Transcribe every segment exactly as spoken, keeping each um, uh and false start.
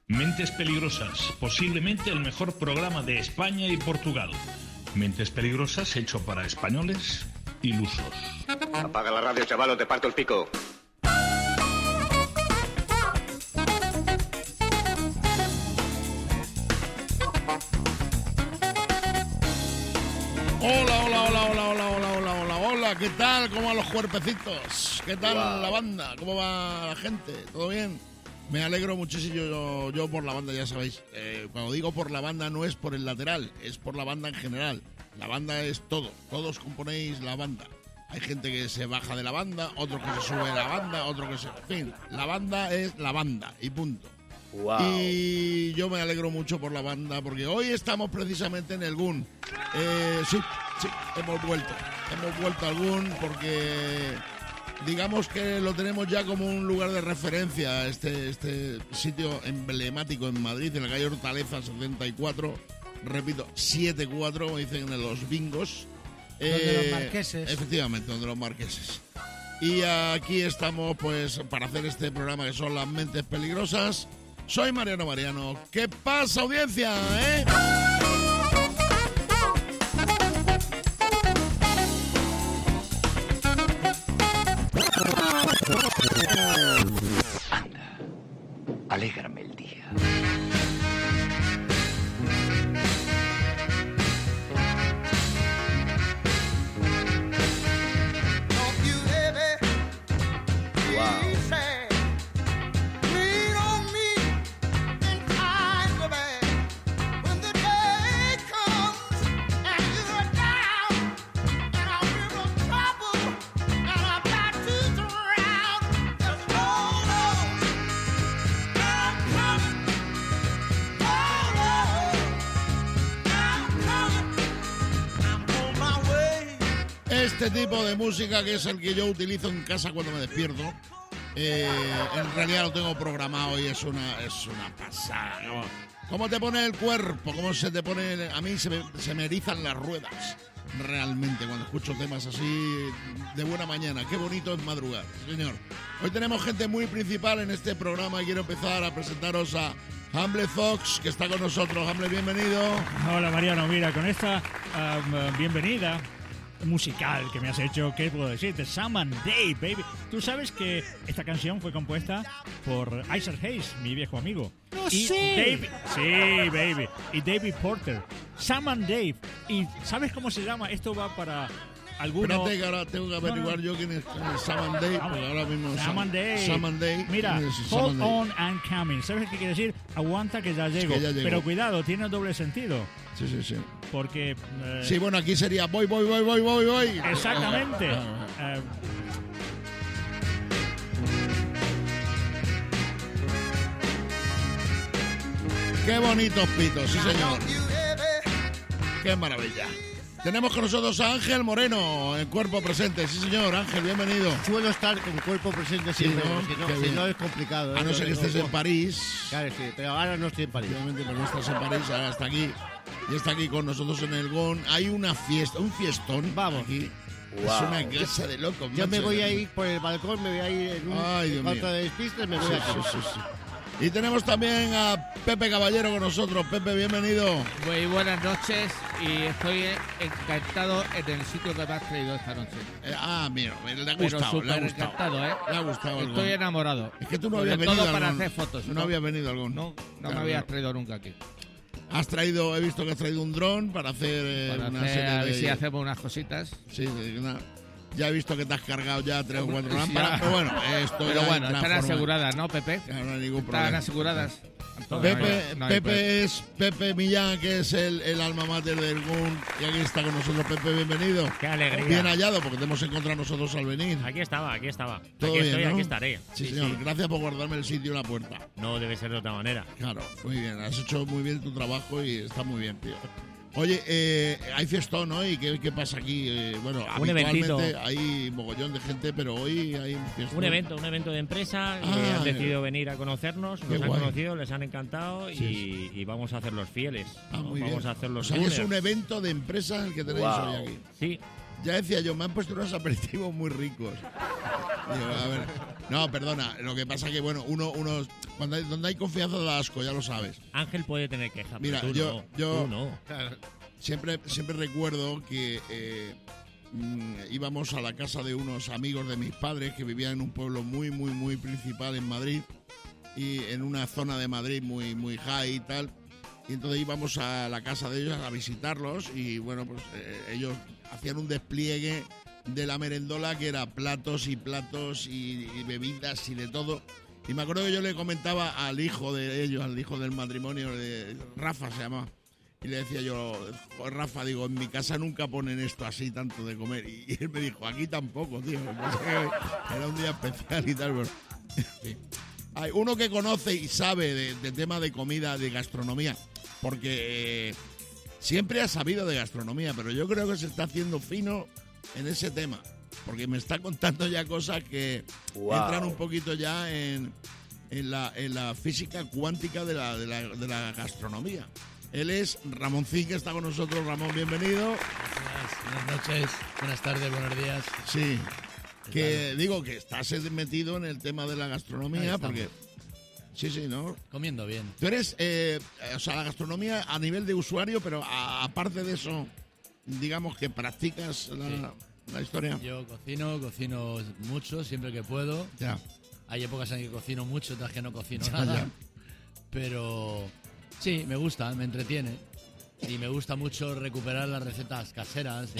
Mentes Peligrosas, posiblemente el mejor programa de España y Portugal. Mentes Peligrosas hecho para españoles ilusos. Apaga la radio, chaval, o te parto el pico. Hola, hola, hola, hola, hola, hola, hola, hola, hola, ¿qué tal? ¿Cómo van los cuerpecitos? ¿Qué tal wow. la banda? ¿Cómo va la gente? ¿Todo bien? Me alegro muchísimo yo, yo por la banda, ya sabéis. Eh, cuando digo por la banda no es por el lateral, es por la banda en general. La banda es todo, todos componéis la banda. Hay gente que se baja de la banda, otro que se sube de la banda, otro que se... En fin, la banda es la banda y punto. Wow. Y yo me alegro mucho por la banda porque hoy estamos precisamente en el G U N. Eh, sí, sí, hemos vuelto. Hemos vuelto al G U N porque digamos que lo tenemos ya como un lugar de referencia, este, este sitio emblemático en Madrid, en la calle Hortaleza setenta y cuatro. Repito, setenta y cuatro, como dicen en los bingos. Donde eh, los marqueses. Efectivamente, donde los marqueses. Y aquí estamos pues para hacer este programa que son las Mentes Peligrosas. Soy Mariano Mariano. ¿Qué pasa, audiencia, eh? Anda, alégrame el día. Este tipo de música, que es el que yo utilizo en casa cuando me despierto, eh, en realidad lo tengo programado y es una es una pasada. ¿Cómo, cómo te pone el cuerpo? ¿Cómo se te pone? A mí se me, se me erizan las ruedas, realmente, cuando escucho temas así de buena mañana. Qué bonito es madrugar, señor. Hoy tenemos gente muy principal en este programa y quiero empezar a presentaros a Hamble Fox, que está con nosotros. Hamble, bienvenido. Hola, Mariano. Mira, con esta um, bienvenida musical que me has hecho, ¿qué puedo decirte? Sam and Dave, baby. Tú sabes que esta canción fue compuesta por Isaac Hayes, mi viejo amigo. ¡No y sé! Dave, sí, baby. Y David Porter. Sam and Dave. ¿Y sabes cómo se llama? Esto va para algunos... Espérate, que ahora tengo que averiguar no, no. yo quién es, quién es Sam and Dave, porque ahora mismo... Sam and Dave. Sam and Dave. Mira, hold on and coming. ¿Sabes qué quiere decir? Aguanta que ya llego. Que ya llego. Pero cuidado, tiene doble sentido. Sí, sí, sí. Porque... Eh, sí, bueno, aquí sería voy, voy, voy, voy, voy, voy. Exactamente. eh, Qué bonitos pitos, sí, señor. Qué maravilla. Tenemos con nosotros a Ángel Moreno, en cuerpo presente. Sí, señor. Ángel, bienvenido. Suelo estar con cuerpo presente siempre, sí, ¿no? Porque no, si no es complicado. ¿eh? A no ser que estés en París. Claro, sí, pero ahora no estoy en París. Obviamente, pero no estás en París, ahora está aquí. Y está aquí con nosotros en el G U N. Hay una fiesta, un fiestón. Vamos. Aquí. Wow. Es una casa de locos. Yo me voy a ir por el balcón, me voy a ir en un Ay, Dios cuanto mío. de despistes, me voy sí, a ir. Sí, sí, sí. Y tenemos también a Pepe Caballero con nosotros. Pepe, bienvenido. Muy buenas noches y estoy encantado en el sitio que me has traído esta noche. Eh, ah, mira, le ha gustado, le ha gustado. Encantado, ¿eh? Le ha gustado. Estoy algo. enamorado. Es que tú no Sobre habías venido todo para algún... hacer fotos. No, no habías venido algún. No, no claro, me habías claro. traído nunca aquí. Has traído, he visto que has traído un dron para hacer eh, Para una hacer, serie a ver de... si hacemos unas cositas. Sí, una... Ya he visto que te has cargado ya tres o cuatro Sí, lámparas, ya. pero bueno, esto Pero ya bueno, entra están forma. aseguradas, ¿no, Pepe? Ya no hay ningún Están problema. aseguradas. Pepe, no hay- no hay Pepe problema. es Pepe Millán, que es el, el alma mater del G U N, y aquí está con nosotros. Pepe, bienvenido. Qué alegría. Bien hallado, porque te hemos encontrado nosotros al venir. Aquí estaba, aquí estaba. Todo Aquí bien, estoy, ¿no? aquí estaré. Sí, señor. Gracias por guardarme el sitio en la puerta. No debe ser de otra manera. Claro, muy bien. Has hecho muy bien tu trabajo y está muy bien, tío. Oye, eh, hay fiestón, ¿no? ¿Y qué, qué pasa aquí? Eh, bueno, Un habitualmente eventito. hay mogollón de gente, pero hoy hay un fiestón. Un evento, un evento de empresa. Ah, que han eh. decidido venir a conocernos. Qué Nos han guay. conocido, les han encantado Sí, y, y vamos a hacer los fieles. Ah, ¿no? muy Vamos bien. a hacer los O sea, que es winners. un evento de empresa el que tenéis Wow. hoy aquí. Sí, Ya decía yo, me han puesto unos aperitivos muy ricos. Digo, a ver. No, perdona. Lo que pasa que, bueno, uno, uno cuando hay, donde hay confianza da asco, ya lo sabes. Ángel puede tener quejas, Mira, pero tú yo, no. yo Tú no. siempre, siempre recuerdo que eh, mm, íbamos a la casa de unos amigos de mis padres que vivían en un pueblo muy, muy, muy principal en Madrid y en una zona de Madrid muy, muy high y tal. Y entonces íbamos a la casa de ellos a visitarlos y, bueno, pues eh, ellos hacían un despliegue de la merendola que era platos y platos y, y bebidas y de todo. Y me acuerdo que yo le comentaba al hijo de ellos, al hijo del matrimonio, de Rafa se llamaba, y le decía yo, Rafa, digo, en mi casa nunca ponen esto así, tanto de comer. Y él me dijo, aquí tampoco, tío. Era un día especial y tal, pero... Sí. Hay uno que conoce y sabe de, de tema de comida, de gastronomía, porque eh, siempre ha sabido de gastronomía, pero yo creo que se está haciendo fino en ese tema, porque me está contando ya cosas que wow. entran un poquito ya en, en, la, en la física cuántica de la, de, la, de la gastronomía. Él es Ramoncín, que está con nosotros. Ramón, bienvenido. Buenas, buenas noches, buenas tardes, buenos días. Sí, que digo que estás metido en el tema de la gastronomía, porque... Sí, sí, ¿no? Comiendo bien. Tú eres, eh, o sea, la gastronomía a nivel de usuario, pero a, aparte de eso, digamos que practicas la, sí. la historia. Yo cocino, cocino mucho, siempre que puedo. Ya. Hay épocas en que cocino mucho, otras que no cocino ya, nada. Ya. Pero sí, me gusta, me entretiene. Y me gusta mucho recuperar las recetas caseras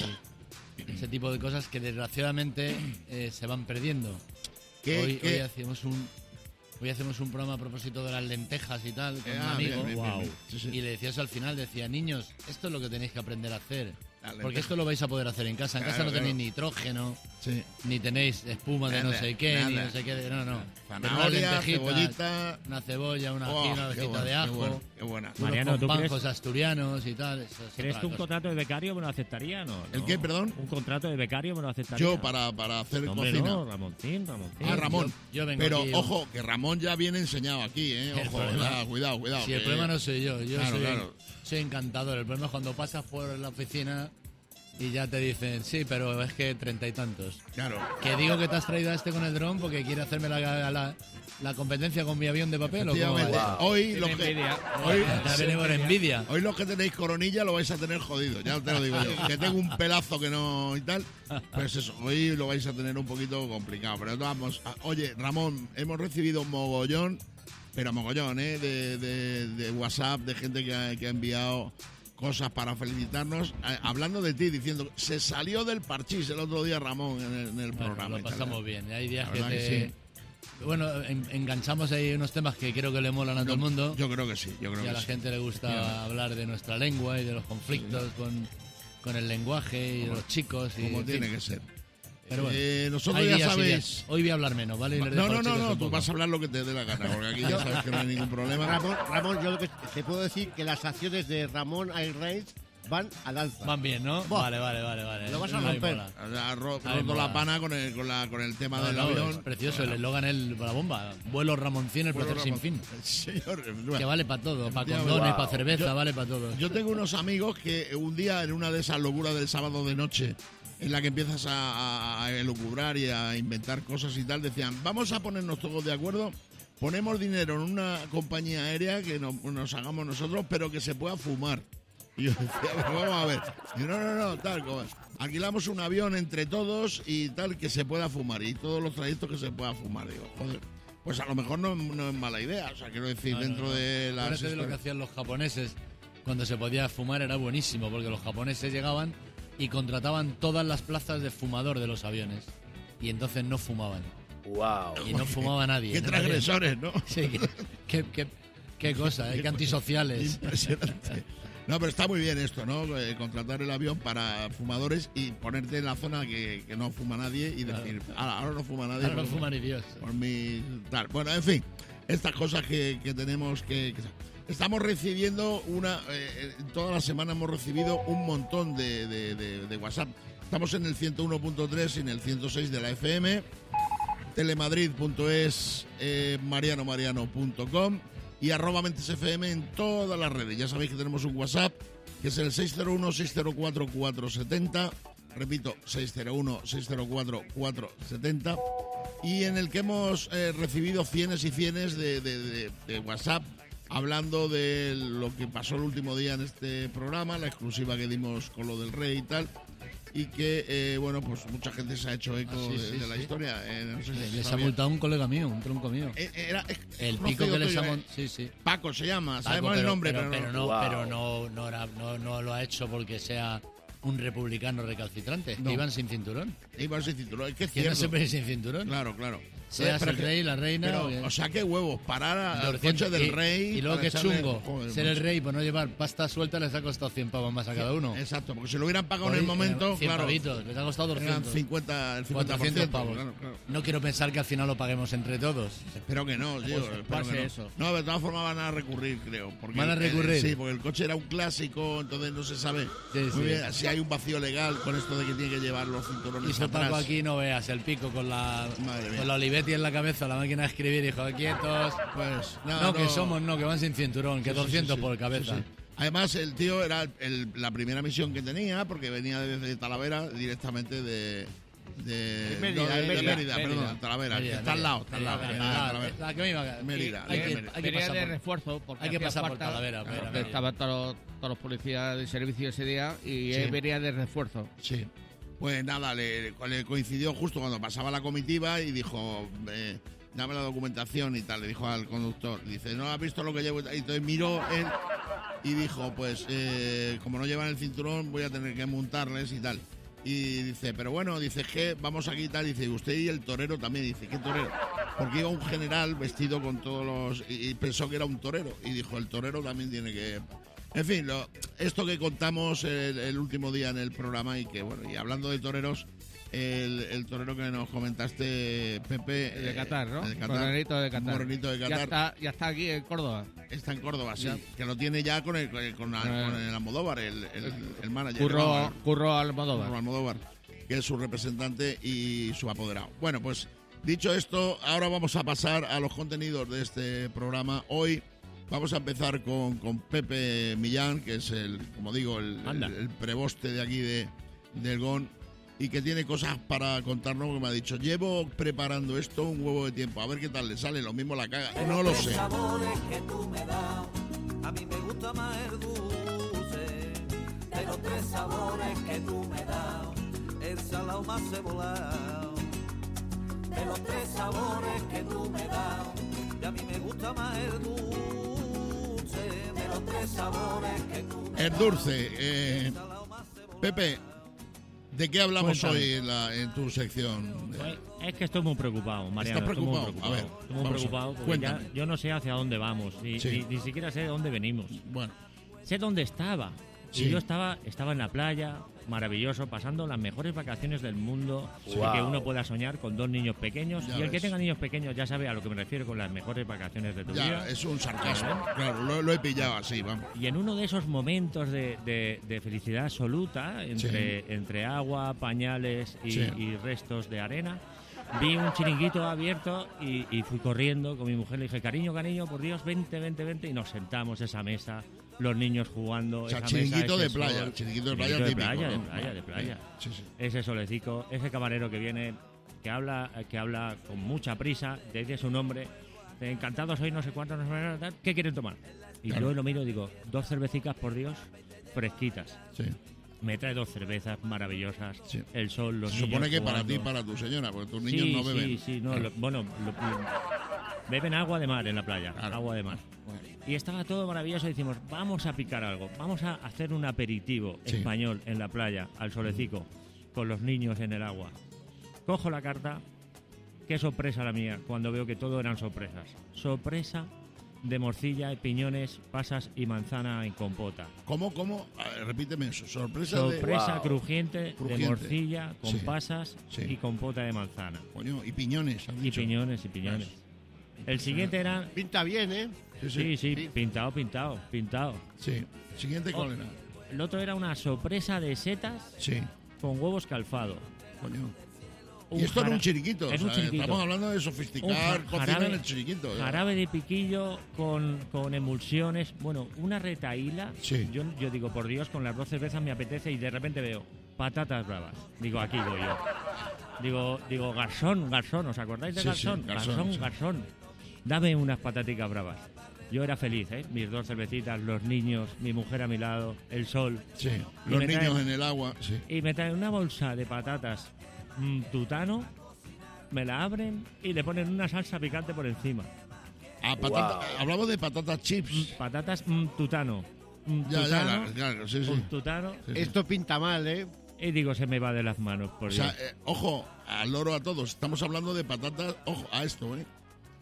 y ese tipo de cosas que desgraciadamente eh, se van perdiendo. ¿Qué, hoy, qué? hoy hacemos un... Hoy hacemos un programa a propósito de las lentejas y tal, con ah, un amigo. Bien, bien, wow. bien, bien. Sí, sí. Y le decía eso al final, decía, niños, esto es lo que tenéis que aprender a hacer. Porque esto lo vais a poder hacer en casa. En claro, casa no tenéis claro. nitrógeno, Sí. ni tenéis espuma de Nada, no sé qué, nada. ni no sé qué. de- No, no. Zanahoria, Unas lentejitas, cebollita. una cebolla, una Oh, ají, una qué hojita bueno, de qué ajo, bueno, qué buena. unos Mariano, ¿tú companjos crees- asturianos y tal. Eso es ¿Crees otra tú un cosa. contrato de becario me lo aceptaría? No, ¿El no. qué, perdón? ¿Un contrato de becario me lo aceptaría? Yo para, para hacer No, hombre, cocina. no, Ramoncín, Ramoncín. Ah, Ramón. Yo- yo vengo Pero aquí, ojo, que Ramón ya viene enseñado aquí, ¿eh? El Ojo, problema- ya, cuidado, cuidado. Si el que- problema no soy yo, yo Claro, soy, claro. soy encantador. El problema es cuando pasas por la oficina y ya te dicen, sí, pero es que treinta y tantos. Claro. Que digo que te has traído a este con el dron porque quiere hacerme la, la, la competencia con mi avión de papel o cómo va Efectivamente. esto? Hoy, los Tiene que, envidia. hoy, Te ha venido por envidia. hoy los que tenéis coronilla lo vais a tener jodido, ya te lo digo yo. Que tengo un pelazo que no y tal, pues eso, hoy lo vais a tener un poquito complicado. Pero vamos, a- oye, Ramón, hemos recibido un mogollón, pero mogollón, ¿eh? De, de, de WhatsApp, de gente que ha, que ha enviado cosas para felicitarnos, eh, hablando de ti, diciendo, se salió del parchís el otro día Ramón en el, en el Bueno, programa. lo y tal. pasamos bien. Hay días La que verdad te... que sí. Bueno, en- enganchamos ahí unos temas que creo que le molan a todo el mundo. Yo creo que sí, yo creo y a que la sí. gente le gusta Efectivamente. hablar de nuestra lengua y de los conflictos con, con el lenguaje y de los chicos. Y, Como en tiene fin. que ser. Pero bueno, Eh, nosotros hay ya días y sabéis... días. Hoy voy a hablar menos, ¿vale? Y les No, dejo no, a los no, chicos no, un tú poco. vas a hablar lo que te dé la gana, porque aquí ya sabes que no hay ningún problema. Ramón, Ramón, yo lo que te puedo decir que las acciones de Ramón Airlines van al alza. Van bien, ¿no? Buah. Vale, vale, vale, vale. Lo vas a Ahí romper. mola. Ha ro- Ay, roto mola. la pana con el, con la, con el tema No, del no, avión. es precioso, el eslogan el la bomba. Vuelo Ramoncín, el Bueno, placer sin Ramón, fin. Señor, Que bueno, vale para todo, para Efectivamente. condones, Wow. para cerveza, Yo- vale para todo. yo tengo unos amigos que un día en una de esas locuras del sábado de noche, en la que empiezas a, a, a elucubrar y a inventar cosas y tal, decían, vamos a ponernos todos de acuerdo, ponemos dinero en una compañía aérea que no- nos hagamos nosotros, pero que se pueda fumar. Y yo decía, pero vamos a ver. Y no, no, no, tal, como, alquilamos un avión entre todos y tal, que se pueda fumar. Y todos los trayectos que se pueda fumar. Digo, joder, pues a lo mejor no, no es mala idea. O sea, quiero decir, No, no, dentro no. de las... Parece de lo que historias- hacían los japoneses cuando se podía fumar era buenísimo, porque los japoneses llegaban y contrataban todas las plazas de fumador de los aviones. Y entonces no fumaban. Wow. Y no fumaba nadie. Qué en el avión. transgresores, ¿no? Sí, qué, qué, qué- qué cosa, ¿eh? Qué antisociales. Impresionante. No, pero está muy bien esto, ¿no? Eh, contratar el avión para fumadores y ponerte en la zona que, que no fuma nadie y decir, ahora, ahora no fuma nadie. Ahora no por- fuma ni Dios. Por mi tal. Bueno, en fin, estas cosas que, que tenemos que, que- Estamos recibiendo una... Eh, toda la semana hemos recibido un montón de, de, de, de WhatsApp. Estamos en el ciento uno punto tres y en el ciento seis de la F M. telemadrid punto es, eh, mariano mariano punto com y arroba mentes F M en todas las redes. Ya sabéis que tenemos un WhatsApp que es el seis cero uno, seis cero cuatro, cuatro siete cero. Repito, seis cero uno, seis cero cuatro, cuatro siete cero. y en el que hemos eh, recibido cienes y cienes de, de, de, de WhatsApp hablando de lo que pasó el último día en este programa, la exclusiva que dimos con lo del rey y tal, y que, eh, bueno, pues mucha gente se ha hecho eco Ah, sí, de, sí, de la sí. historia. Eh, no sé si Les ha sabía. multado un colega mío, un tronco mío. Eh, Era, es El conocido pico que les tuyo, ha eh. montado. Sí, sí. Paco se llama, Paco, sabemos el nombre, pero, pero, no, Wow. pero no, no, era- no, no lo ha hecho porque sea un republicano recalcitrante. No. Iban sin cinturón. Iba sin cinturón, es que es ¿Quién no cierto. se ve sin cinturón? Claro, claro. Seas Pero el que- rey, la reina. pero, o, qué? o sea, qué huevos, parar al doscientos coche del y- rey. Y luego para que es echarle- chungo. joder, ser el macho. rey por no llevar pasta suelta les ha costado cien pavos más a cada uno. Exacto, porque si lo hubieran pagado Por en el ahí, momento, cien claro, pavitos, les ha costado eran doscientos. cincuenta, el cincuenta por ciento. cuatrocientos pavos. Claro, claro. No quiero pensar que al final lo paguemos entre todos. Espero que no, tío. espero va a que ser no. eso. No, de todas formas van a recurrir, creo. Porque ¿Van a el- recurrir? sí, porque el coche era un clásico, entonces no se sabe Sí, muy sí. bien si hay un vacío legal con esto de que tiene que llevar los cinturones Y se atrás. Paco aquí, no veas, el pico con la, Madre mía. con la Olivetti en la cabeza, la máquina de escribir, dijo, quietos. Pues, nada, No, que somos, no, que van sin cinturón, que Sí, sí, doscientos sí, por sí, cabeza. sí, sí. Además, el tío era el- la primera misión que tenía, porque venía desde Talavera directamente de... De Mérida, no, de- de Mérida, Mérida, Mérida. perdón, Talavera, que Mérida, está al Mérida, lado, está al lado. Mérida, está al lado, Mérida, Talavera. la que me iba a- Mérida, hay de que- Mérida. hay que Venía pasar de por- refuerzo porque hay que hacía pasar por falta, Talavera, claro, pero que no. estaban todos, todos los policías de servicio ese día y Sí. él venía de refuerzo. Sí. Pues nada, le, le coincidió justo cuando pasaba la comitiva y dijo, eh, dame la documentación y tal, le dijo al conductor. Dice, ¿no has visto lo que llevo? Y entonces miró él y dijo, pues eh, como no llevan el cinturón voy a tener que montarles y tal. Y dice, pero bueno, dice que vamos aquí y tal. Dice, usted y el torero también. Dice, ¿qué torero? Porque iba un general vestido con todos los... Y, y pensó que era un torero. Y dijo, el torero también tiene que... En fin, lo, esto que contamos el, el último día en el programa y que, bueno, y hablando de toreros, el, el torero que nos comentaste, Pepe... El de eh, Qatar, ¿no? el de Qatar, Morenito de Qatar. Morenito de Ya Qatar. está, ya está aquí en Córdoba. Está en Córdoba, sí. Ya. Que lo tiene ya con el, con el, con la- Eh. con el Almodóvar, el, el, el manager. Curro, Vamos, Curro Almodóvar. Curro Almodóvar, que es su representante y su apoderado. Bueno, pues dicho esto, ahora vamos a pasar a los contenidos de este programa. Hoy vamos a empezar con, con Pepe Millán, que es el, como digo, el, Anda. el, el preboste de aquí de, del GON, y que tiene cosas para contarnos, porque me ha dicho, llevo preparando esto un huevo de tiempo, a ver qué tal le sale, lo mismo la caga. No lo sé. Sabores que tú me das, a mí me gusta más el dulce. De los tres sabores que tú me das, el salado más cebolado. De los tres sabores que tú me das, y a mí me gusta más el dulce. De los tres sabores que tú me El das, dulce. Eh, Pepe, ¿de qué hablamos Cuéntame. hoy en, la, en tu sección? Pues, es que estoy muy preocupado, Mariano. ¿Estás estoy muy preocupado? A ver, Estoy muy vamos a ver. preocupado porque ya, Cuéntame. yo no sé hacia dónde vamos, ni, Sí. ni- ni siquiera sé de dónde venimos. Bueno, Sé dónde estaba. Sí. Y yo estaba, estaba en la playa, maravilloso, pasando las mejores vacaciones del mundo Wow. que uno pueda soñar con dos niños pequeños. Ya y el que ves. tenga niños pequeños ya sabe a lo que me refiero con las mejores vacaciones de tu ya, vida. es un sarcasmo. Claro, lo, lo he pillado así, vamos. Y en uno de esos momentos de, de- de felicidad absoluta, entre, entre agua, pañales y, Sí. y restos de arena, vi un chiringuito abierto y, y fui corriendo con mi mujer. Le dije, cariño, cariño, por Dios, vente, vente, vente. Y nos sentamos a esa mesa, los niños jugando. O sea, esa chiringuito mesa, de ese playa, sol. chiringuito de playa Chiringuito de típico, playa, ¿no? de playa, de playa. Sí, sí. Ese solecico, ese camarero que viene, que habla, que habla con mucha prisa, te dice su nombre, de encantado soy, no sé cuánto, no sé cuánto, ¿qué quieren tomar? Y Claro. yo lo miro y digo, dos cervecitas por Dios, fresquitas. Sí. Me trae dos cervezas maravillosas, Sí. el sol, los Se niños supone que para jugando. ti y para tu señora, porque tus niños Sí, no beben. sí, sí, no, lo- bueno, lo- beben agua de mar en la playa, Claro. agua de mar. Bueno, Y estaba todo maravilloso y decimos, vamos a picar algo, vamos a hacer un aperitivo Sí. español en la playa, al solecico, con los niños en el agua. Cojo la carta, qué sorpresa la mía, cuando veo que todo eran sorpresas. Sorpresa de morcilla, piñones, pasas y manzana en compota. ¿Cómo, cómo? A ver, repíteme eso. Sorpresa, de... Sorpresa Wow. crujiente, Crujiente. de morcilla, con Sí. pasas Sí. y compota de manzana. Coño, y piñones, has Y dicho. piñones, y piñones. El siguiente era... Pinta bien, ¿eh? Sí, Sí, sí. sí, pintado, pintado, pintado. Sí. Siguiente, ¿cuál Oh. era? El otro era una sorpresa de setas Sí. con huevos calfado. Coño. Un Y esto era jara- un chiriquito. era o un sea, chiriquito. Estamos hablando de Un sofisticar ja- cocina jarabe- en el chiriquito. ya. Jarabe de piquillo con, con emulsiones. Bueno, una retaíla. Sí. Yo, yo digo, por Dios, con las dos cervezas me apetece y de repente veo patatas bravas. Digo, aquí voy yo. Digo, digo, garzón, garzón, ¿os acordáis de Sí, garzón? sí, garzón, garzón, sí. garzón. Dame unas pataticas bravas. Yo era feliz, ¿eh? Mis dos cervecitas, los niños, mi mujer a mi lado, el sol. Sí, Y los me niños traen- en el agua, sí. Y me traen una bolsa de patatas mm, tutano, me la abren y le ponen una salsa picante por encima. Ah, patata- hablamos de patatas chips. Patatas mm, tutano. Mm, Ya, ya, tutano, la- claro, sí, sí. un tutano. Sí, sí. Esto pinta mal, ¿eh? Y digo, se me va de las manos, por O sea, Dios. eh, ojo, al loro a todos. Estamos hablando de patatas, ojo, a esto, ¿eh?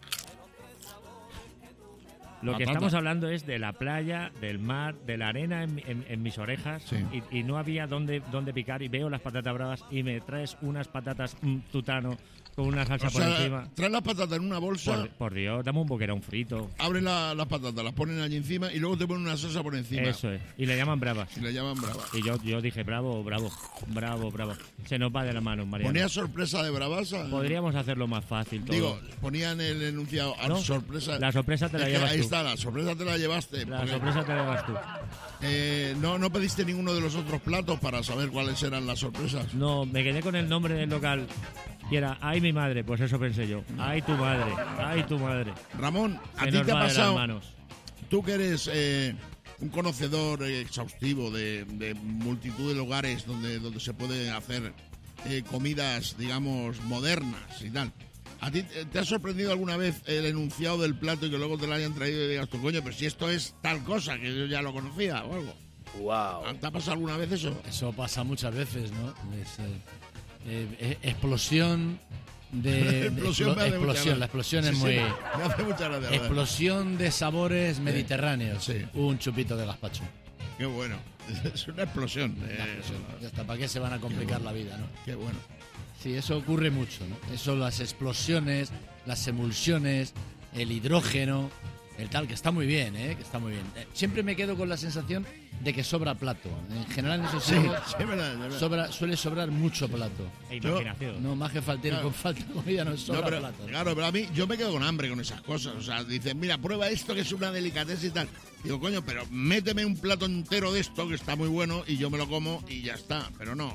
Lo que patata. estamos hablando es de la playa, del mar, de la arena en, mi- en- en mis orejas Sí. y, y no había dónde, dónde picar y veo las patatas bravas y me traes unas patatas mm, tutano con una salsa O sea, por encima. traen las patatas en una bolsa, Por, por Dios, dame un boquerón frito. abren la- las patatas, las ponen allí encima y luego te ponen una salsa por encima. Eso es. Y le llaman bravas. Y le llaman brava. Y yo, yo dije, bravo, bravo, bravo, bravo. Se nos va de la mano, Mariano. ¿Ponía sorpresa de bravasa? Podríamos hacerlo más fácil todo. Digo, ponían el enunciado a ¿No? sorpresa. La sorpresa te la Es que llevas ahí tú. está, la sorpresa te la llevaste. La porque, sorpresa te la llevas tú. eh, no, no pediste ninguno de los otros platos para saber cuáles eran las sorpresas. No, me quedé con el nombre del local y era, ay mi madre, pues eso pensé yo. Ay tu madre, ay tu madre. Ramón, ¿a Se ti nos te ha va de las pasado? manos. Tú que eres eh, un conocedor eh, exhaustivo de, de multitud de lugares donde, donde se pueden hacer eh, comidas, digamos, modernas y tal. ¿A ti te te ha sorprendido alguna vez el enunciado del plato y que luego te lo hayan traído y digas tú, coño, pero si esto es tal cosa, que yo ya lo conocía o algo? Wow. ¿Te ha pasado alguna vez eso? Eso pasa muchas veces, ¿no? Es, eh, eh, eh, explosión de, de Explosión explo- me hace mucha explosión, gracia. la explosión Sí, es sí, muy me hace mucha gracia, la verdad. explosión de sabores mediterráneos. Sí. Un chupito de gazpacho. Qué bueno. Es una explosión. Una eh, explosión. Ya está, ¿para qué se van a complicar la vida, no? Qué bueno. Sí, eso ocurre mucho, ¿no? Eso, las explosiones, las emulsiones, el hidrógeno, el tal, que está muy bien, ¿eh? Que está muy bien. Eh, Siempre me quedo con la sensación de que sobra plato. En general en esos Sí, sitios sí, es verdad, es verdad. sobra, suele sobrar mucho plato. E Yo- imaginación. No, más que faltar Claro. con falta de comida no sobra No, pero, plato. claro, pero a mí yo me quedo con hambre con esas cosas. O sea, dicen, mira, prueba esto que es una delicadeza y tal. Digo, coño, pero méteme un plato entero de esto que está muy bueno y yo me lo como y ya está. Pero no.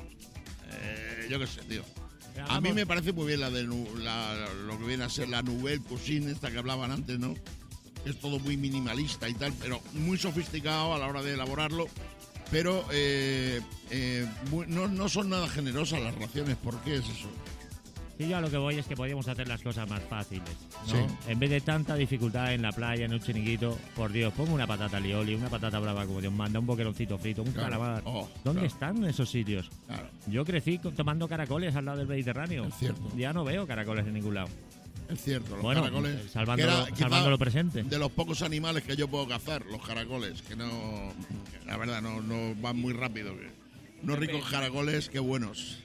Eh, yo qué sé, tío. A mí me parece muy bien la de nu- la- lo que viene a ser la nouvelle cuisine, esta que hablaban antes, ¿no? Es todo muy minimalista y tal, pero muy sofisticado a la hora de elaborarlo. Pero eh, eh, muy- no, no son nada generosas las raciones. ¿Por qué es eso? Y yo a lo que voy es que podríamos hacer las cosas más fáciles, ¿no? Sí. En vez de tanta dificultad en la playa, en un chiringuito, por Dios, pongo una patata lioli, una patata brava como Dios manda, un boqueroncito frito, un Claro. calamar. Oh, ¿Dónde claro. están esos sitios? Claro. Yo crecí con- tomando caracoles al lado del Mediterráneo. Es cierto. Ya no veo caracoles en ningún lado. Es cierto, los Bueno, caracoles. eh, salvando que era lo- quizá salvando lo presente. De los pocos animales que yo puedo cazar, los caracoles, que no. que la verdad, no, no van muy rápido. Que, unos ricos caracoles, qué buenos.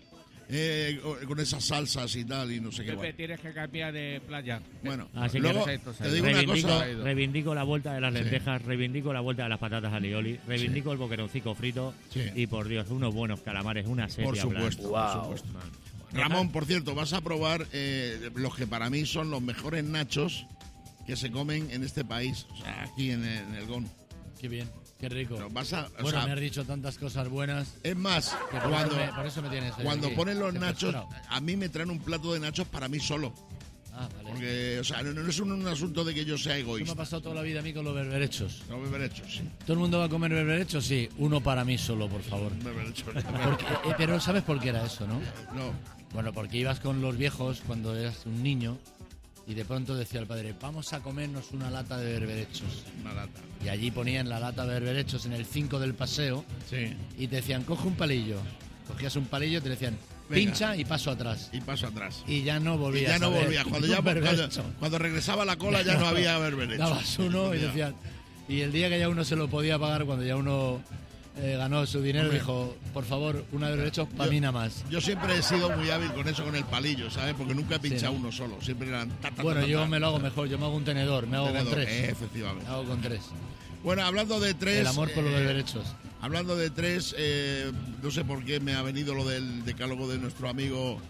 Eh, con esas salsas y tal, y no sé qué. Pepe, Bueno, tienes que cambiar de playa. Bueno, Así luego que te digo una reivindico, cosa. reivindico la vuelta de las Sí. lentejas, reivindico la vuelta de las patatas alioli, reivindico el boqueroncico frito Sí. y por Dios, unos buenos calamares, una sepia Por supuesto, blanca. por supuesto. Ramón, por cierto, vas a probar eh, los que para mí son los mejores nachos que se comen en este país, o sea, aquí en el, en el G O N. Qué bien, qué rico. Pero vas a, o Bueno, sea, me has dicho tantas cosas buenas. es más, Que por, cuando, eso me, por eso me tienes. hoy cuando aquí, ponen los nachos, secuestrado. a mí me traen un plato de nachos para mí solo. Ah, vale. Porque, o sea, no, no es un, un asunto de que yo sea Eso me ha egoísta. pasado toda la vida a mí con los berberechos. No berberechos, sí. ¿Todo el mundo va a comer berberechos? Sí, uno para mí solo, por favor. Berberechos. Porque- eh, pero ¿sabes por qué era eso, no? No, Bueno, porque ibas con los viejos cuando eras un niño y de pronto decía el padre, vamos a comernos una lata de berberechos. una lata. Y allí ponían la lata de berberechos en el cinco del paseo Sí. y te decían, coge un palillo. Cogías un palillo y te decían, Venga. pincha y paso atrás. Y paso atrás. Y ya no Y volvías ya no a ver volvía. Cuando, un ya, cuando, berberecho. cuando regresaba la cola ya no había berberechos. Dabas uno y Ya. decían... Y el día que ya uno se lo podía pagar, cuando ya uno eh, ganó su dinero, Hombre. dijo, por favor, una de berberechos para Yo- mí nada más. Yo siempre he sido muy hábil con eso, con el palillo, ¿sabes? Porque nunca he pinchado Sí. uno solo. Siempre eran... ta, ta, Bueno, ta, ta, yo ta. me lo hago mejor, yo me hago un tenedor, me hago Tenedor, con tres. eh, efectivamente. Me hago con tres. Bueno, hablando de tres... El amor por los eh, berberechos. Hablando de tres, eh, no sé por qué me ha venido lo del decálogo de nuestro amigo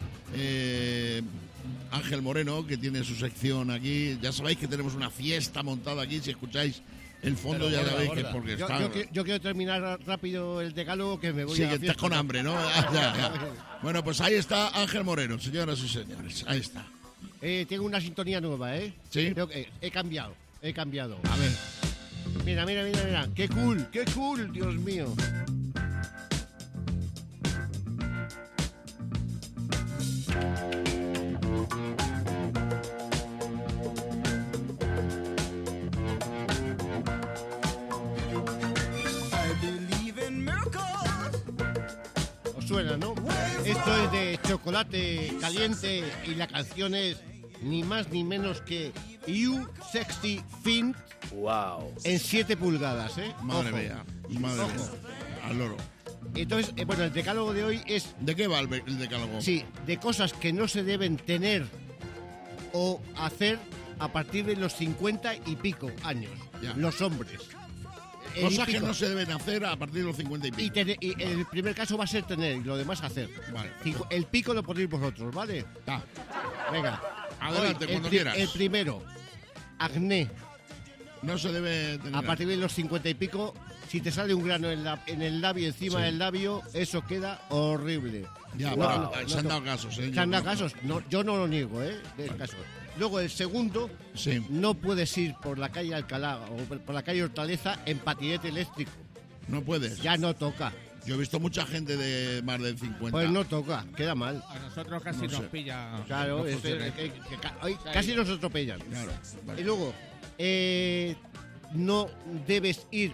eh, Ángel Moreno, que tiene su sección aquí. Ya sabéis que tenemos una fiesta montada aquí. Si escucháis El fondo Pero ya gorda, sabéis que gorda. es porque Yo, está... yo qui- yo quiero terminar rápido el decálogo que me voy Sí, a que la estás fiesta. con hambre, ¿no? Ah, ya, ya. Bueno, pues ahí está Ángel Moreno, señoras y señores. Ahí está. Eh, tengo una sintonía nueva, ¿eh? Sí. Creo que he cambiado, he cambiado. A ver. Mira, mira, mira, mira. ¡Qué cool! ¡Qué cool! Dios mío. Os suena, ¿no? Esto es de Chocolate Caliente y la canción es ni más ni menos que You Sexy Fin Wow. en siete pulgadas, ¿eh? Madre Ojo. mía, madre Ojo. mía. Al loro. Entonces, eh, bueno, el decálogo de hoy es, ¿De qué va el, be- el decálogo? sí, de cosas que no se deben tener o hacer a partir de los cincuenta y pico años, Ya. los hombres. El Cosas que pico. no se deben hacer a partir de los cincuenta y Y, pico. tener- y el primer caso va a ser tener y lo demás hacer. Vale. Cincu- El pico lo ponéis vosotros, ¿vale? Está. Venga. Adelante, Hoy, cuando el, pri- quieras. el primero, acné. No se debe tener. A partir de los cincuenta y pico, si te sale un grano en, la- en el labio, encima Sí. del labio, eso queda horrible. Ya, No, bueno, no, se no, han no. dado casos, ¿eh? Se han Yo dado no- casos. No, yo no lo niego, ¿eh? Del caso. Luego, el segundo, Sí. no puedes ir por la calle Alcalá o por por la calle Hortaleza en patinete eléctrico. No puedes. Ya no toca. Yo he visto mucha gente de más del cincuenta. Pues no toca, queda mal. A nosotros casi No nos sé. pilla. Claro, los es- funciones. que- que ca- hoy casi nos atropellan. Claro. vale. Y luego, eh, no debes ir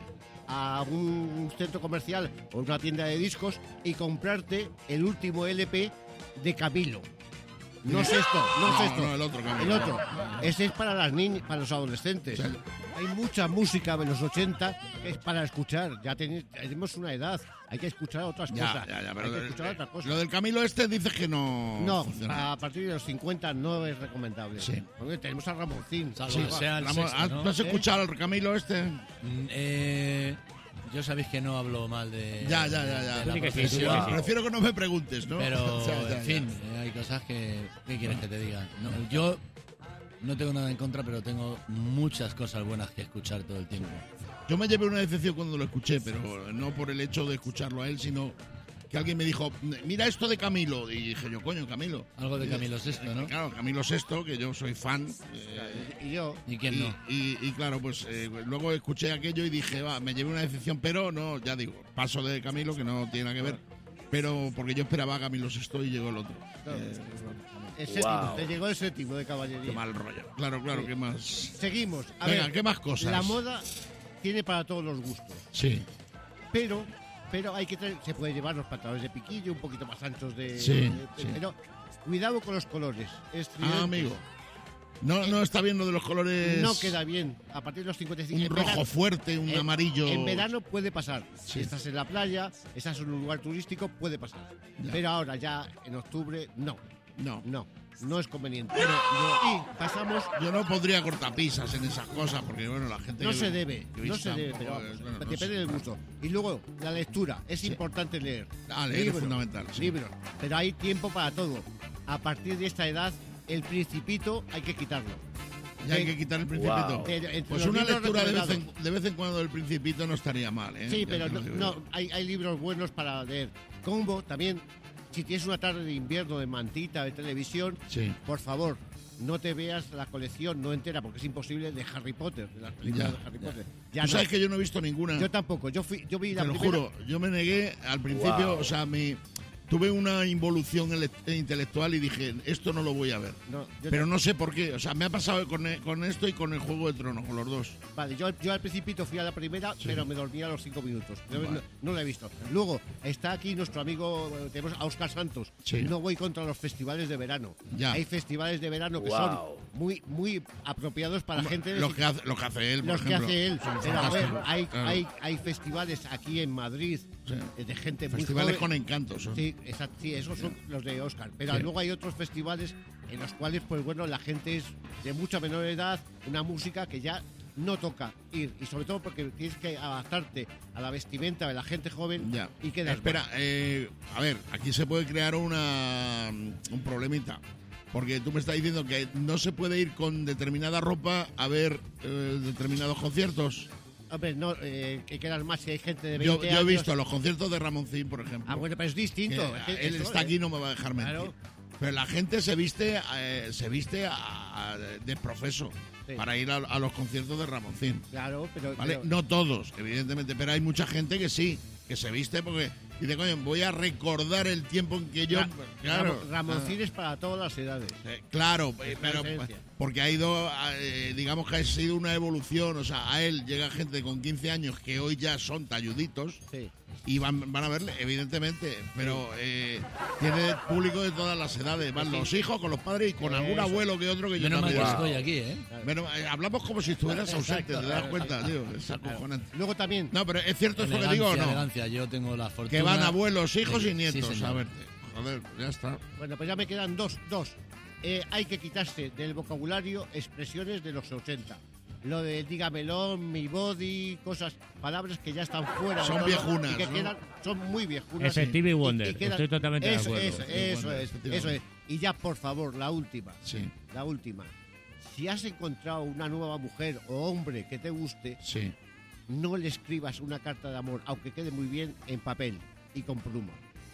a un centro comercial o una tienda de discos y comprarte el último L P de Camilo. No es esto, no, No, es esto. no, el otro Camilo. El otro. Ese es para las niñas, para los adolescentes. O sea, Hay mucha música de los ochenta que es para escuchar. Ya teni- tenemos una edad. Hay que escuchar otras Ya, cosas. ya, ya, pero Hay que lo- escuchar otras cosas. Lo del Camilo este dices que no. No, funciona. a partir de los cincuenta no es recomendable. Sí. Porque tenemos a Ramoncín. Salvo Sí, que sea el Ramón, sexto, ¿has- ¿no? ¿tú has ¿Eh? escuchado al Camilo este? Mm, eh, yo sabéis que no hablo mal de, Ya, ya, ya, ya. de la Sí que sí, sí, profesión, sí, sí. Prefiero que no me preguntes, ¿no? pero O sea, ya, en ya. fin, eh, hay cosas que... ¿Qué quieres que te diga? No, yo no tengo nada en contra, pero tengo muchas cosas buenas que escuchar todo el tiempo. Yo me llevé una decepción cuando lo escuché, pero no por el hecho de escucharlo a él, sino que alguien me dijo, mira esto de Camilo. Y dije yo, coño, Camilo. Algo de Camilo Sexto, ¿no? Claro, Camilo Sexto, que yo soy fan. eh, Y yo, ¿Y quién y, no? y- y claro, pues eh, luego escuché aquello y dije, va, me llevé una decepción, pero no, ya digo, paso de Camilo, que no tiene nada que ver. Pero porque yo esperaba a Camilo Sexto y llegó el otro. Eh, el séptimo, Wow. te llegó el séptimo de caballería. qué mal rollo. Claro, claro, ¿qué más? Seguimos. A Venga, ver, ¿qué más cosas? La moda tiene para todos los gustos, Sí, pero pero hay que traer- se puede llevar los pantalones de piquillo un poquito más anchos de, Sí, de- sí. pero cuidado con los colores. Estridentes. ah, amigo. No, no está bien lo de los colores. No queda bien. A partir de los cincuenta y cinco. Un en rojo verano- fuerte, un en- amarillo. En verano puede pasar. Sí. Si estás en la playa, estás en un lugar turístico, puede pasar. Ya. Pero ahora ya en octubre, no, No. no, no es conveniente. Pero yo, Y pasamos. yo no podría cortar pisas en esas cosas, porque bueno, la gente. No que- se debe, que no vista se debe, un pero poco, vamos, eh, bueno, no depende sé. del gusto. Y luego, la lectura. Es Sí. importante leer. Ah, leer es fundamental, sí. Libros. Pero hay tiempo para todo. A partir de esta edad, el principito hay que quitarlo. Ya hay de- que quitar el principito. Wow. Pero entre Pues los una libros lectura de vez, en, recomendados. de vez en cuando del principito no estaría mal, ¿eh? Sí, Ya pero te lo no, digo no, yo. hay, hay libros buenos para leer. Combo también, si tienes una tarde de invierno de mantita, de televisión, Sí. por favor, no te veas la colección no entera, porque es imposible, de Harry Potter, de las películas Ya, de Harry ya. Potter. Ya Tú no. sabes que yo no he visto ninguna. Yo tampoco, yo fui, yo vi la Te lo primera- juro, yo me negué al principio, Wow. o sea, me tuve una involución ele- intelectual y dije, esto no lo voy a ver. No, yo Pero no- no sé por qué, o sea, me ha pasado con, e- con esto y con el Juego de Tronos, con los dos. Vale, yo, yo al principito fui a la primera, pero me dormía a los cinco minutos. Yo Vale. no, no la he visto. Luego, está aquí nuestro amigo, eh, tenemos a Óscar Santos. Sí. No voy contra los festivales de verano. Ya. Hay festivales de verano que Wow. son muy, muy apropiados para gente de Lo que hace, lo que hace él, por los que ejemplo. hace él. son Pero a ver, fantásticos, hay, claro. hay, hay festivales aquí en Madrid Sí. eh, de gente muy Festivales joven. con encanto. son. Sí, exacto, sí, esos son los de Oscar. Pero Sí. luego hay otros festivales en los cuales, pues bueno, la gente es de mucha menor edad, una música que ya no toca ir. Y sobre todo porque tienes que adaptarte a la vestimenta de la gente joven Ya. y quedas Espera, mal. eh, a ver, aquí se puede crear una, un problemita. Porque tú me estás diciendo que no se puede ir con determinada ropa a ver eh, determinados conciertos. Hombre, no, eh, que quedan más si hay gente de Yo, veinte yo he años. visto los conciertos de Ramoncín, por ejemplo. Ah, bueno, pero es distinto. que Es que él esto, está eh, aquí, no me va a dejar mentir. Claro. Pero la gente se viste eh, se viste a- a- de profeso Sí. para ir a, a los conciertos de Ramoncín. Claro, pero... ¿Vale? pero- No todos, evidentemente, pero hay mucha gente que sí, que se viste porque dice, coño, voy a recordar el tiempo en que yo... Ra- claro, Ramo- Ramoncín es para todas las edades. eh, claro, eh, Es la pero diferencia. porque ha ido, eh, digamos que ha sido una evolución, o sea, a él llega gente con quince años que hoy ya son talluditos Sí. y van, van a verle, evidentemente, pero eh, tiene público de todas las edades, van los hijos con los padres y con algún Eso. abuelo que otro que yo Menos mal también. que estoy aquí, ¿eh? Bueno, eh, hablamos como si estuvieras ausente, Exacto, ¿te das claro, cuenta, tío? Es acojonante. Luego también... No, pero es cierto esto que Elegancia, digo o no. elegancia. Yo tengo la fortuna... Que van abuelos, hijos Sí, y nietos sí, señor. a verte. Joder, ya está. Bueno, pues ya me quedan dos. dos. Eh, hay que quitarse del vocabulario expresiones de los ochenta. Lo de dígamelo, mi body, cosas, palabras que ya están fuera. de Son todo viejunas, y que ¿no? quedan, son muy viejunas. Ese Stevie Y- y Wonder, quedan- estoy totalmente de eso, acuerdo. Eso, Stevie eso Wonder, es, efectivamente. eso es. Y ya, por favor, la última. Sí, La última. Si has encontrado una nueva mujer o hombre que te guste, sí. no le escribas una carta de amor, aunque quede muy bien, en papel y con pluma.